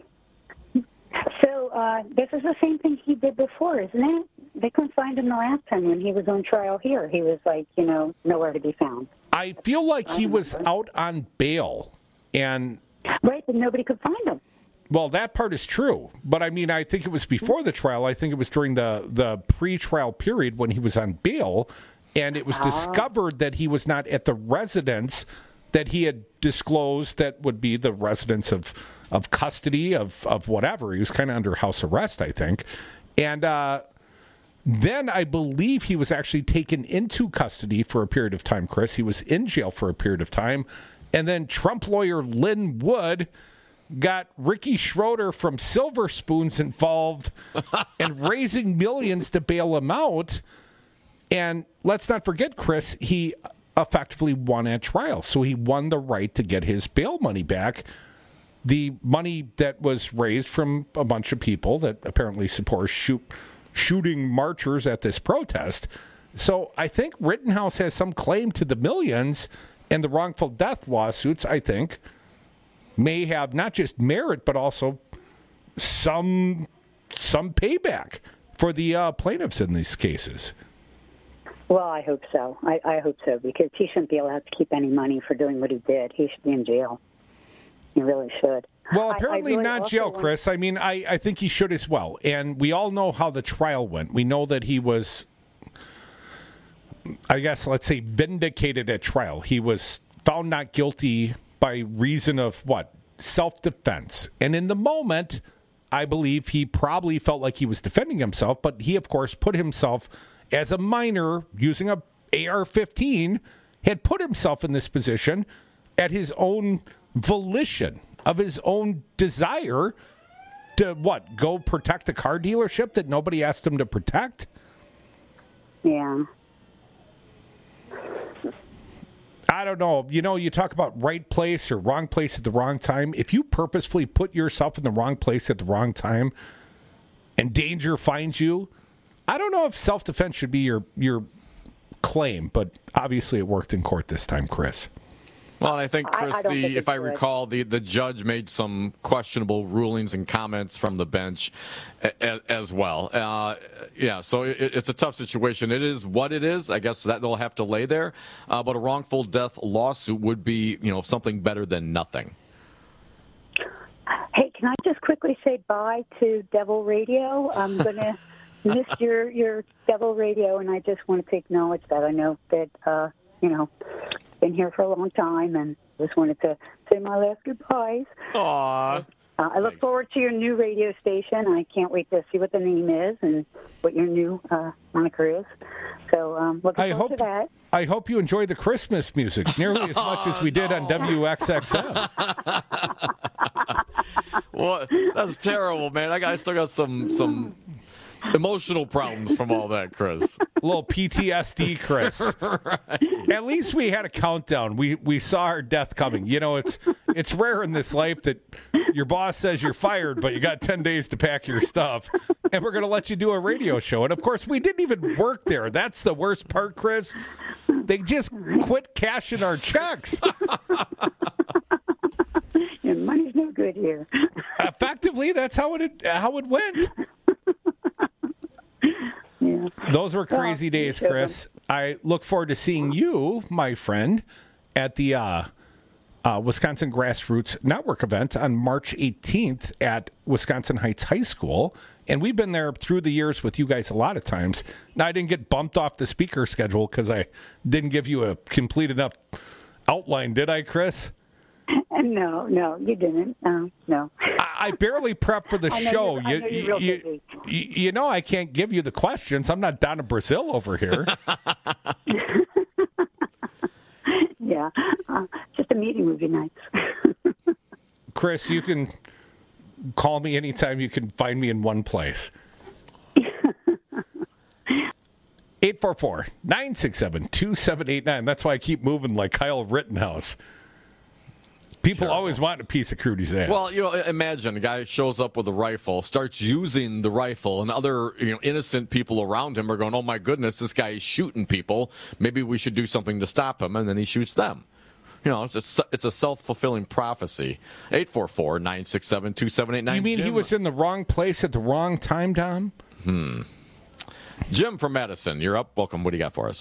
So uh, this is the same thing he did before, isn't it? They couldn't find him the last time when he was on trial here. He was like, you know, nowhere to be found. I feel like he was out on bail, and right, but nobody could find him. Well, that part is true, but I mean, I think it was before the trial. I think it was during the the pre-trial period when he was on bail, and it was discovered that he was not at the residence that he had disclosed that would be the residence of of custody of of whatever. He was kind of under house arrest, I think, and uh, then I believe he was actually taken into custody for a period of time. Chris, he was in jail for a period of time, and then Trump lawyer Lynn Wood got Ricky Schroeder from Silver Spoons involved and raising millions to bail him out. And let's not forget, Chris, he effectively won at trial. So he won the right to get his bail money back. The money that was raised from a bunch of people that apparently support shoot, shooting marchers at this protest. So I think Rittenhouse has some claim to the millions, and the wrongful death lawsuits, I think, may have not just merit, but also some some payback for the uh, plaintiffs in these cases. Well, I hope so. I, I hope so, because he shouldn't be allowed to keep any money for doing what he did. He should be in jail. He really should. Well, apparently I, I really not jail, want... Chris. I mean, I, I think he should as well. And we all know how the trial went. We know that he was, I guess, let's say, vindicated at trial. He was found not guilty by reason of, what, self-defense. And in the moment, I believe he probably felt like he was defending himself, but he, of course, put himself as a minor using a A R fifteen, had put himself in this position at his own volition, of his own desire to, what, go protect a car dealership that nobody asked him to protect? Yeah. I don't know. You know, you talk about right place or wrong place at the wrong time. If you purposefully put yourself in the wrong place at the wrong time and danger finds you, I don't know if self-defense should be your your claim, but obviously it worked in court this time, Chris. Well, and I think, Chris, I, I the, think if I good. recall, the, the judge made some questionable rulings and comments from the bench a, a, as well. Uh, yeah, so it, it's a tough situation. It is what it is. I guess that they'll have to lay there. Uh, but a wrongful death lawsuit would be, you know, something better than nothing. Hey, can I just quickly say bye to Devil Radio? I'm going to miss your, your Devil Radio, and I just wanted to acknowledge that. I know that, uh, you know, been here for a long time, and just wanted to say my last goodbyes. Aww. Uh, I look Thanks. forward to your new radio station. I can't wait to see what the name is and what your new uh, moniker is. So um, looking I forward hope, to that. I hope you enjoy the Christmas music nearly as much as we did on W X X M. Well, that's terrible, man. I, got, I still got some some emotional problems from all that, Chris. A little P T S D, Chris. Right. At least we had a countdown. We we saw our death coming. You know, it's it's rare in this life that your boss says you're fired, but you got ten days to pack your stuff, and we're going to let you do a radio show. And, of course, we didn't even work there. That's the worst part, Chris. They just quit cashing our checks. Your money's no good here. Effectively, that's how it how it went. Those were crazy Well, days, you Chris. I look forward to seeing you, my friend, at the uh, uh, Wisconsin Grassroots Network event on March eighteenth at Wisconsin Heights High School. And we've been there through the years with you guys a lot of times. Now, I didn't get bumped off the speaker schedule because I didn't give you a complete enough outline, did I, Chris? No, no, you didn't. No, no. I, I barely prepped for the I know show. you're- I You, know you're you, real you, busy. you, you know I can't give you the questions. I'm not down in Brazil over here. Yeah, uh, just a meeting would be nice. Chris, you can call me anytime. You can find me in one place. eight four four, nine six seven, two seven eight nine. That's why I keep moving like Kyle Rittenhouse. People always want a piece of Crudy's ass. Well, you know, imagine a guy shows up with a rifle, starts using the rifle, and other you know innocent people around him are going, "Oh my goodness, this guy is shooting people. Maybe we should do something to stop him." And then he shoots them. You know, it's a, it's a self-fulfilling prophecy. eight four four, nine six seven, two seven eight nine. You mean Jim? he was in the wrong place at the wrong time, Tom? Hmm. Jim from Madison, you're up. Welcome. What do you got for us?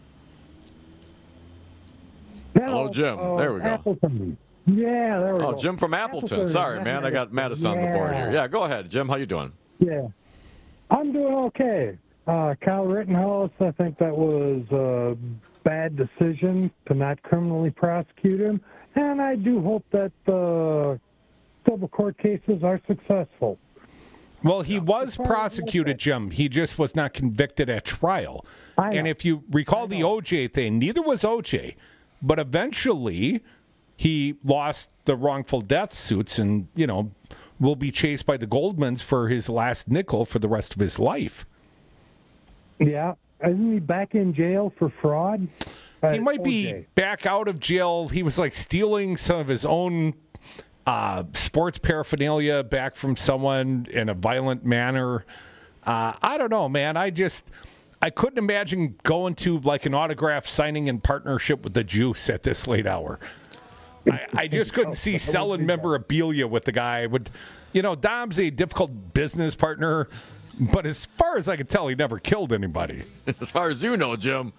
Hello, Jim. uh, There we go. Appleton. Yeah, there we Oh, go. Jim from Appleton. Appleton. Sorry, man. I got Madison on the board here. Yeah, go ahead, Jim. How you doing? Yeah. I'm doing okay. Uh, Kyle Rittenhouse, I think that was a bad decision to not criminally prosecute him. And I do hope that the civil court cases are successful. Well, he was prosecuted, Jim. He just was not convicted at trial. And if you recall the O J thing, neither was O J. But eventually, he lost the wrongful death suits and, you know, will be chased by the Goldmans for his last nickel for the rest of his life. Yeah. Isn't he back in jail for fraud? He might be back out of jail. He was like stealing some of his own uh, sports paraphernalia back from someone in a violent manner. Uh, I don't know, man. I just, I couldn't imagine going to like an autograph signing in partnership with the Juice at this late hour. I, I just couldn't see selling memorabilia with the guy. Would, you know, Dom's a difficult business partner, but as far as I can tell, he never killed anybody. As far as you know, Jim.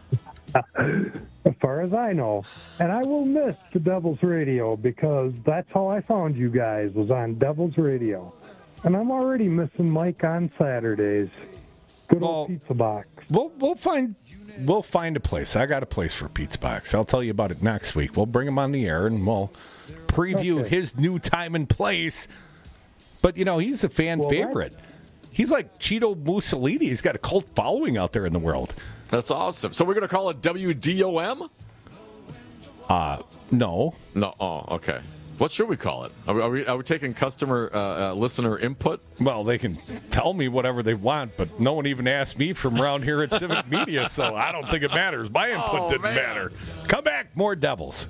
As far as I know. And I will miss the Devil's Radio because that's how I found you guys, was on Devil's Radio. And I'm already missing Mike on Saturdays. Good old pizza box. We'll we'll find we'll find a place. I got a place for Pizza Box. I'll tell you about it next week. We'll bring him on the air and we'll preview Okay. his new time and place. But you know, he's a fan Well, favorite. He's like Cheeto Mussolini. He's got a cult following out there in the world. That's awesome. So we're going to call it W D O M? Uh, no. No. Oh, okay. What should we call it? Are we, are we, are we taking customer, uh, uh, listener input? Well, they can tell me whatever they want, but no one even asked me from around here at Civic Media, so I don't think it matters. My input Oh, didn't man. matter. Come back, more Devils.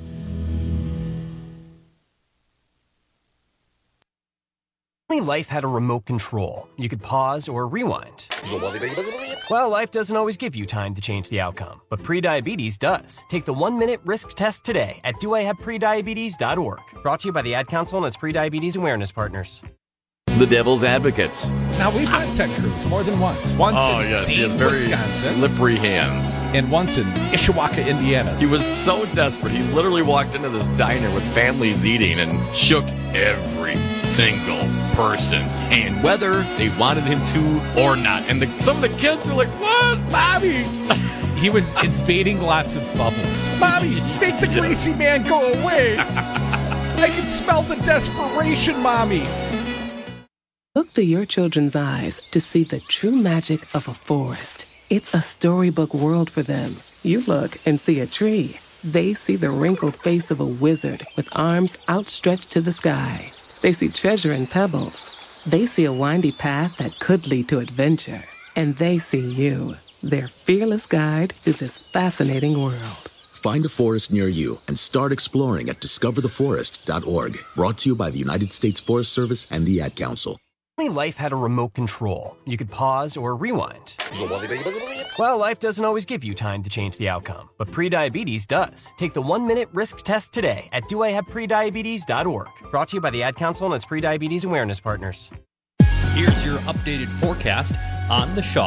Only life had a remote control. You could pause or rewind. Well, life doesn't always give you time to change the outcome, but prediabetes does. Take the one-minute risk test today at do I have prediabetes dot org. Brought to you by the Ad Council and its prediabetes awareness partners. The Devil's Advocates. Now, we've met Ted Cruz more than once. Once Oh, in yes. He has Ames, very Wisconsin, slippery hands. and once in Ishawaka, Indiana. He was so desperate. He literally walked into this diner with families eating and shook every single person's hand, whether they wanted him to or not. And the, some of the kids are like, what? Bobby! He was invading lots of bubbles. Mommy, make the greasy man go away. I can smell the desperation, Mommy. Look through your children's eyes to see the true magic of a forest. It's a storybook world for them. You look and see a tree. They see the wrinkled face of a wizard with arms outstretched to the sky. They see treasure in pebbles. They see a windy path that could lead to adventure. And they see you, their fearless guide through this fascinating world. Find a forest near you and start exploring at discover the forest dot org. Brought to you by the United States Forest Service and the Ad Council. Only life had a remote control. You could pause or rewind. Well, life doesn't always give you time to change the outcome, but prediabetes does. Take the one-minute risk test today at do I have prediabetes dot org. Brought to you by the Ad Council and its prediabetes awareness partners. Here's your updated forecast on the Shaw.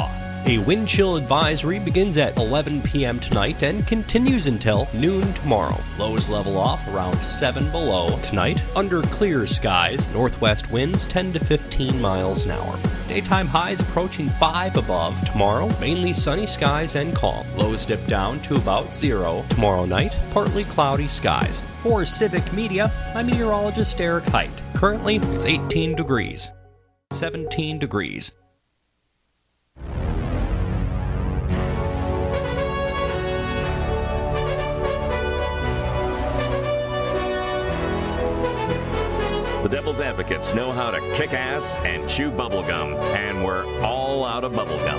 A wind chill advisory begins at eleven p.m. tonight and continues until noon tomorrow. Lows level off around seven below tonight. Under clear skies, northwest winds ten to fifteen miles an hour. Daytime highs approaching five above tomorrow. Mainly sunny skies and calm. Lows dip down to about zero tomorrow night. Partly cloudy skies. For Civic Media, I'm meteorologist Eric Height. Currently, it's eighteen degrees. seventeen degrees. The Devil's Advocates know how to kick ass and chew bubblegum, and we're all out of bubblegum.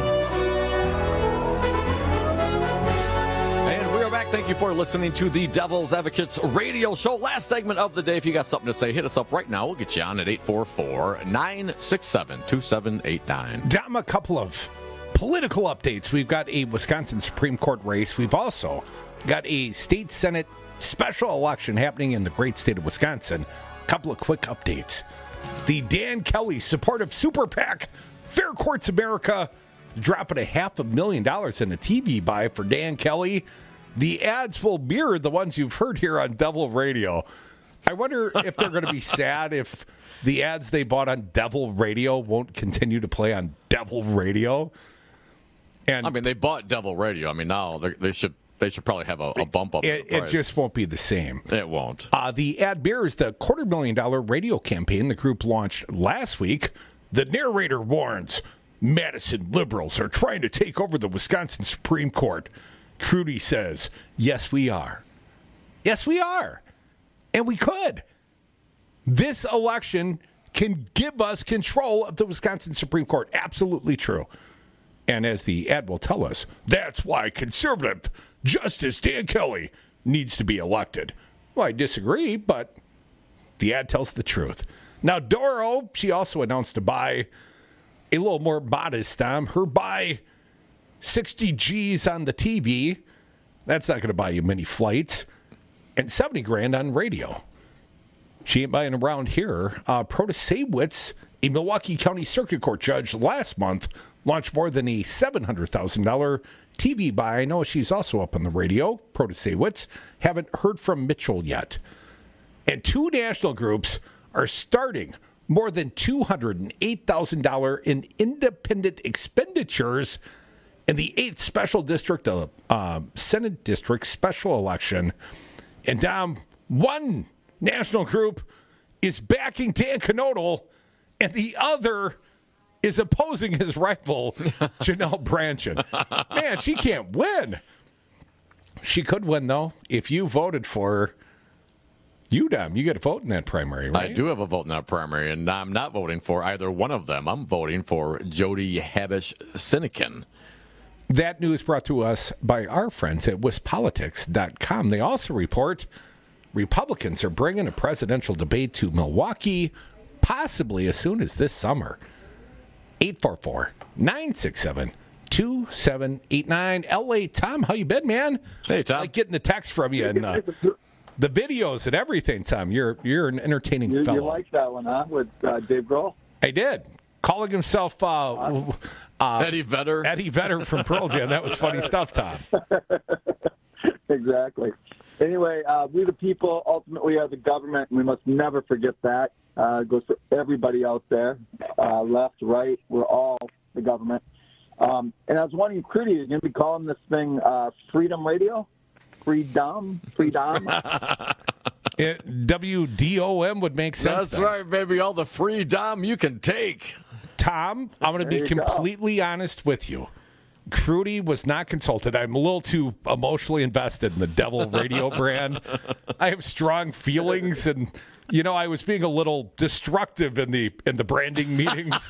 And we are back. Thank you for listening to the Devil's Advocates radio show. Last segment of the day. If you got something to say, hit us up right now. We'll get you on at eight four four, nine six seven, two seven eight nine. Dom, a couple of political updates. We've got a Wisconsin Supreme Court race. We've also got a state Senate special election happening in the great state of Wisconsin. Couple of quick updates. The Dan Kelly supportive super PAC, Fair Courts America, dropping a half a million dollars in a T V buy for Dan Kelly. The ads will mirror the ones you've heard here on Devil Radio. I wonder if they're going to be sad if the ads they bought on Devil Radio won't continue to play on Devil Radio. And I mean, they bought Devil Radio. I mean, now they should. They should probably have a, a bump up. It, it just won't be the same. It won't. Uh, the ad mirrors the quarter million dollar radio campaign the group launched last week. The narrator warns Madison liberals are trying to take over the Wisconsin Supreme Court. Crudy says, yes, we are. Yes, we are. And we could. This election can give us control of the Wisconsin Supreme Court. Absolutely true. And as the ad will tell us, that's why conservative Justice Dan Kelly needs to be elected. Well, I disagree, but the ad tells the truth. Now, Doro, she also announced to buy a little more modest, Tom. Her buy sixty G's on the T V. That's not going to buy you many flights. And seventy grand on radio. She ain't buying around here. Uh, Protasewicz, a Milwaukee County Circuit Court judge last month, launched more than a seven hundred thousand dollars T V buy. I know she's also up on the radio, Protasewicz. Haven't heard from Mitchell yet. And two national groups are starting more than two hundred eight thousand dollars in independent expenditures in the eighth Special District, uh, uh, Senate District Special Election. And Dom, one national group is backing Dan Knodel, and the other is opposing his rival, Janelle Brandtjen. Man, she can't win. She could win, though. If you voted for you, Dom, you get a vote in that primary, right? I do have a vote in that primary, and I'm not voting for either one of them. I'm voting for Jody Habush-Sinekin. That news brought to us by our friends at wis politics dot com. They also report Republicans are bringing a presidential debate to Milwaukee, possibly as soon as this summer. eight four four, nine six seven, two seven eight nine. L A Tom, how you been, man? Hey, Tom. I like getting the text from you and uh, the videos and everything, Tom. You're you're an entertaining you, fellow. You liked that one, huh, with uh, Dave Grohl? I did. Calling himself uh, uh, Eddie Vedder. Eddie Vedder from Pearl Jam. That was funny stuff, Tom. Exactly. Anyway, uh, we the people ultimately are the government, and we must never forget that. Uh, it goes for everybody out there, uh, left, right. We're all the government. Um, and I was wondering, Crudy, you're going to be calling this thing uh, Freedom Radio? Freedom? Freedom? It, W D O M would make sense. That's then. right, baby. All the freedom you can take. Tom, I'm going to be completely go. honest with you. Crudy was not consulted. I'm a little too emotionally invested in the Devil Radio brand. I have strong feelings, and you know, I was being a little destructive in the in the branding meetings.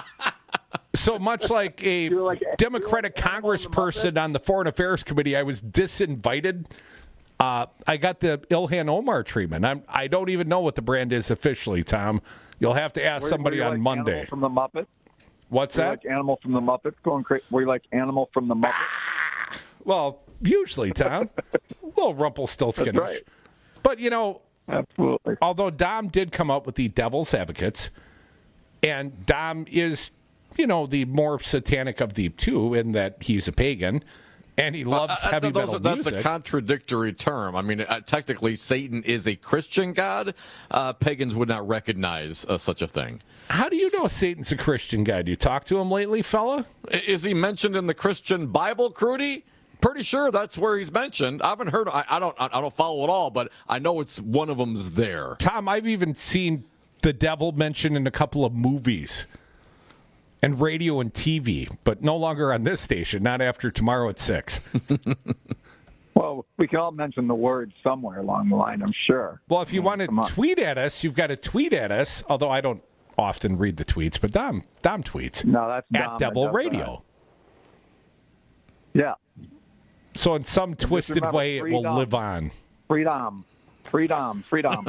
So much like a like, Democratic like congressperson on the Foreign Affairs Committee, I was disinvited. Uh, I got the Ilhan Omar treatment. I'm, I don't even know what the brand is officially, Tom. You'll have to ask were, somebody were on like Monday. From the Muppets? What's were that? Like Animal from the Muppets going crazy? Were you like Animal from the Muppets? Ah, well, usually, Tom. A little Rumpelstiltskin-ish. That's right. But, you know, absolutely. Although Dom did come up with the Devil's Advocates, and Dom is you know, the more satanic of the two in that he's a pagan. And he loves uh, heavy those, metal that's music. That's a contradictory term. I mean, uh, technically, Satan is a Christian god. Uh, pagans would not recognize uh, such a thing. How do you know Satan's a Christian god? You talked to him lately, fella? Is he mentioned in the Christian Bible, Crudy? Pretty sure that's where he's mentioned. I haven't heard. I, I don't. I don't follow it all, but I know it's one of them's there. Tom, I've even seen the devil mentioned in a couple of movies. And radio and T V, but no longer on this station, not after tomorrow at six. Well, we can all mention the word somewhere along the line, I'm sure. Well, if you want to tweet at us, you've got to tweet at us, although I don't often read the tweets, but Dom, Dom tweets. No, that's At Dom Devil that Radio. That. Yeah. So in some twisted remember, way, it freedom. will live on. Freedom. Freedom. Freedom.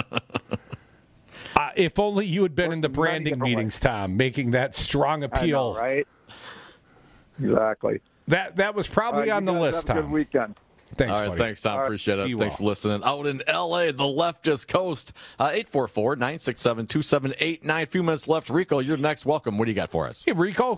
Uh, if only you had been in the branding meetings, Tom, making that strong appeal. I know, right? Exactly. That that was probably uh, on the list, have Tom. a good weekend. Thanks, All right, buddy. thanks, Tom. All right. Appreciate it. Be Thanks well. for listening. Out in L A, the leftist coast, uh, eight four four, nine six seven, two seven eight nine. A few minutes left. Rico, you're next. Welcome. What do you got for us? Hey, Rico.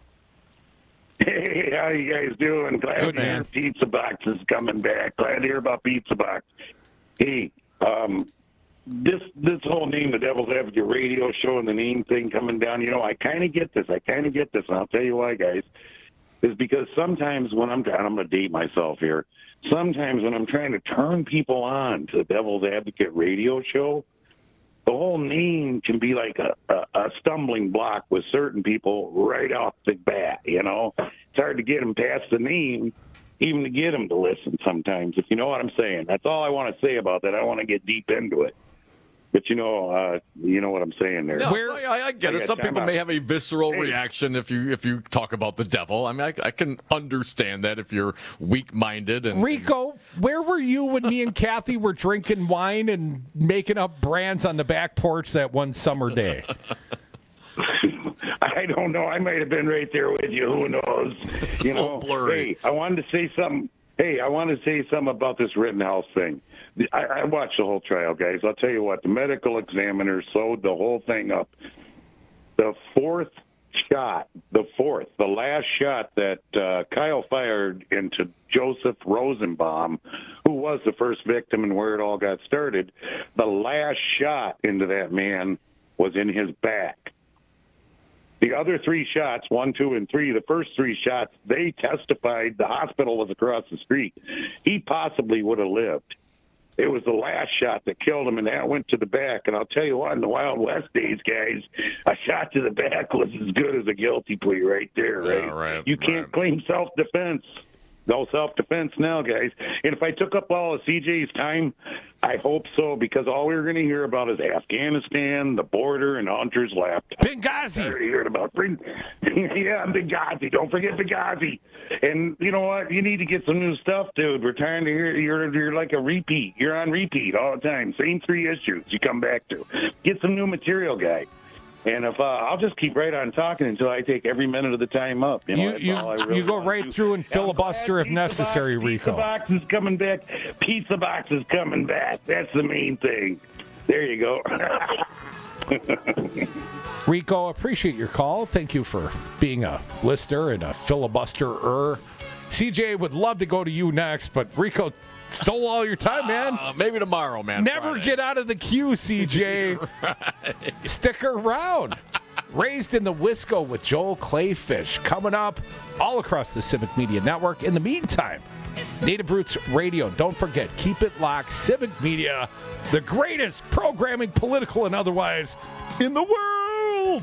Hey, how you guys doing? Glad Good, to hear man. Pizza Box is coming back. Glad to hear about Pizza Box. Hey, um, this this whole name, the Devil's Advocate radio show, and the name thing coming down, you know, I kind of get this. I kind of get this, and I'll tell you why, guys. Is because sometimes when I'm, and I'm going to date myself here, sometimes when I'm trying to turn people on to the Devil's Advocate radio show, the whole name can be like a, a, a stumbling block with certain people right off the bat, you know? It's hard to get them past the name, even to get them to listen sometimes, if you know what I'm saying. That's all I want to say about that. I don't want to get deep into it. But, you know, uh, you know what I'm saying there. No, so I, I get I it. got Some time people out. may have a visceral Hey. reaction if you if you talk about the devil. I mean, I, I can understand that if you're weak-minded. And Rico, where were you when me and Kathy were drinking wine and making up brands on the back porch that one summer day? I don't know. I might have been right there with you. Who knows? You know, blurry. hey, I wanted to say something. Hey, I wanted to say something about this Rittenhouse thing. I, I watched the whole trial, guys. I'll tell you what. The medical examiner sewed the whole thing up. The fourth shot, the fourth, the last shot that uh, Kyle fired into Joseph Rosenbaum, who was the first victim and where it all got started, the last shot into that man was in his back. The other three shots, one, two, and three, the first three shots, they testified the hospital was across the street. He possibly would have lived. It was the last shot that killed him, and that went to the back. And I'll tell you what, in the Wild West days, guys, a shot to the back was as good as a guilty plea right there, right? Yeah, right, you can't right. claim self-defense. No self-defense now, guys. And if I took up all of C J's time, I hope so, because all we were going to hear about is Afghanistan, the border, and Hunter's laptop. Benghazi. I already heard about yeah, Benghazi. Don't forget Benghazi. And you know what? You need to get some new stuff, dude. We're trying to hear you're you're like a repeat. You're on repeat all the time. Same three issues you come back to. Get some new material, guy. And if uh, I'll just keep right on talking until I take every minute of the time up. You know, You that's you, all I really you go want right to do. through and And I'm filibuster glad if Pizza necessary, Box, Rico. Pizza Box is coming back. Pizza Box is coming back. That's the main thing. There you go. Rico, appreciate your call. Thank you for being a listener and a filibusterer. C J would love to go to you next, but Rico stole all your time, man. Uh, maybe tomorrow, man. Never Friday. get out of the queue, C J. Right. Stick around. Raised in the Wisco with Joel Clayfish coming up all across the Civic Media Network. In the meantime, Native Roots Radio. Don't forget, keep it locked. Civic Media, the greatest programming, political and otherwise, in the world.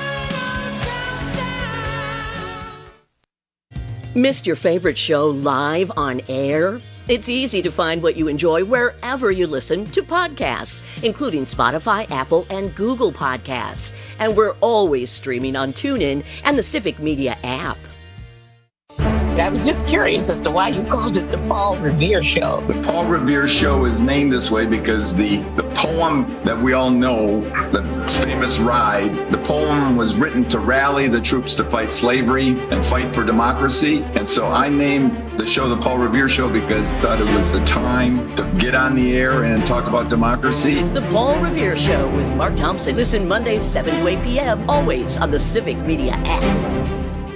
Missed your favorite show live on air? It's easy to find what you enjoy wherever you listen to podcasts, including Spotify, Apple, and Google Podcasts. And we're always streaming on TuneIn and the Civic Media app. I was just curious as to why you called it the Paul Revere Show. The Paul Revere Show is named this way because the, the poem that we all know, the famous Ride, the poem was written to rally the troops to fight slavery and fight for democracy. And so I named the show the Paul Revere Show because I thought it was the time to get on the air and talk about democracy. The Paul Revere Show with Mark Thompson. Listen Mondays seven to eight p.m. always on the Civic Media app.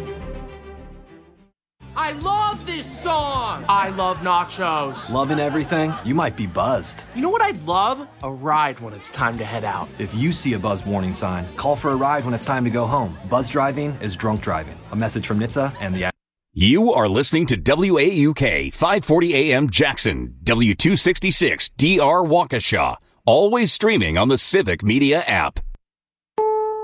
I love this song! I love nachos. Loving everything? You might be buzzed. You know what I'd love? A ride when it's time to head out. If you see a buzz warning sign, call for a ride when it's time to go home. Buzz driving is drunk driving. A message from N H T S A and the... You are listening to W A U K five forty A M Jackson, W two sixty-six D R Waukesha. Always streaming on the Civic Media app.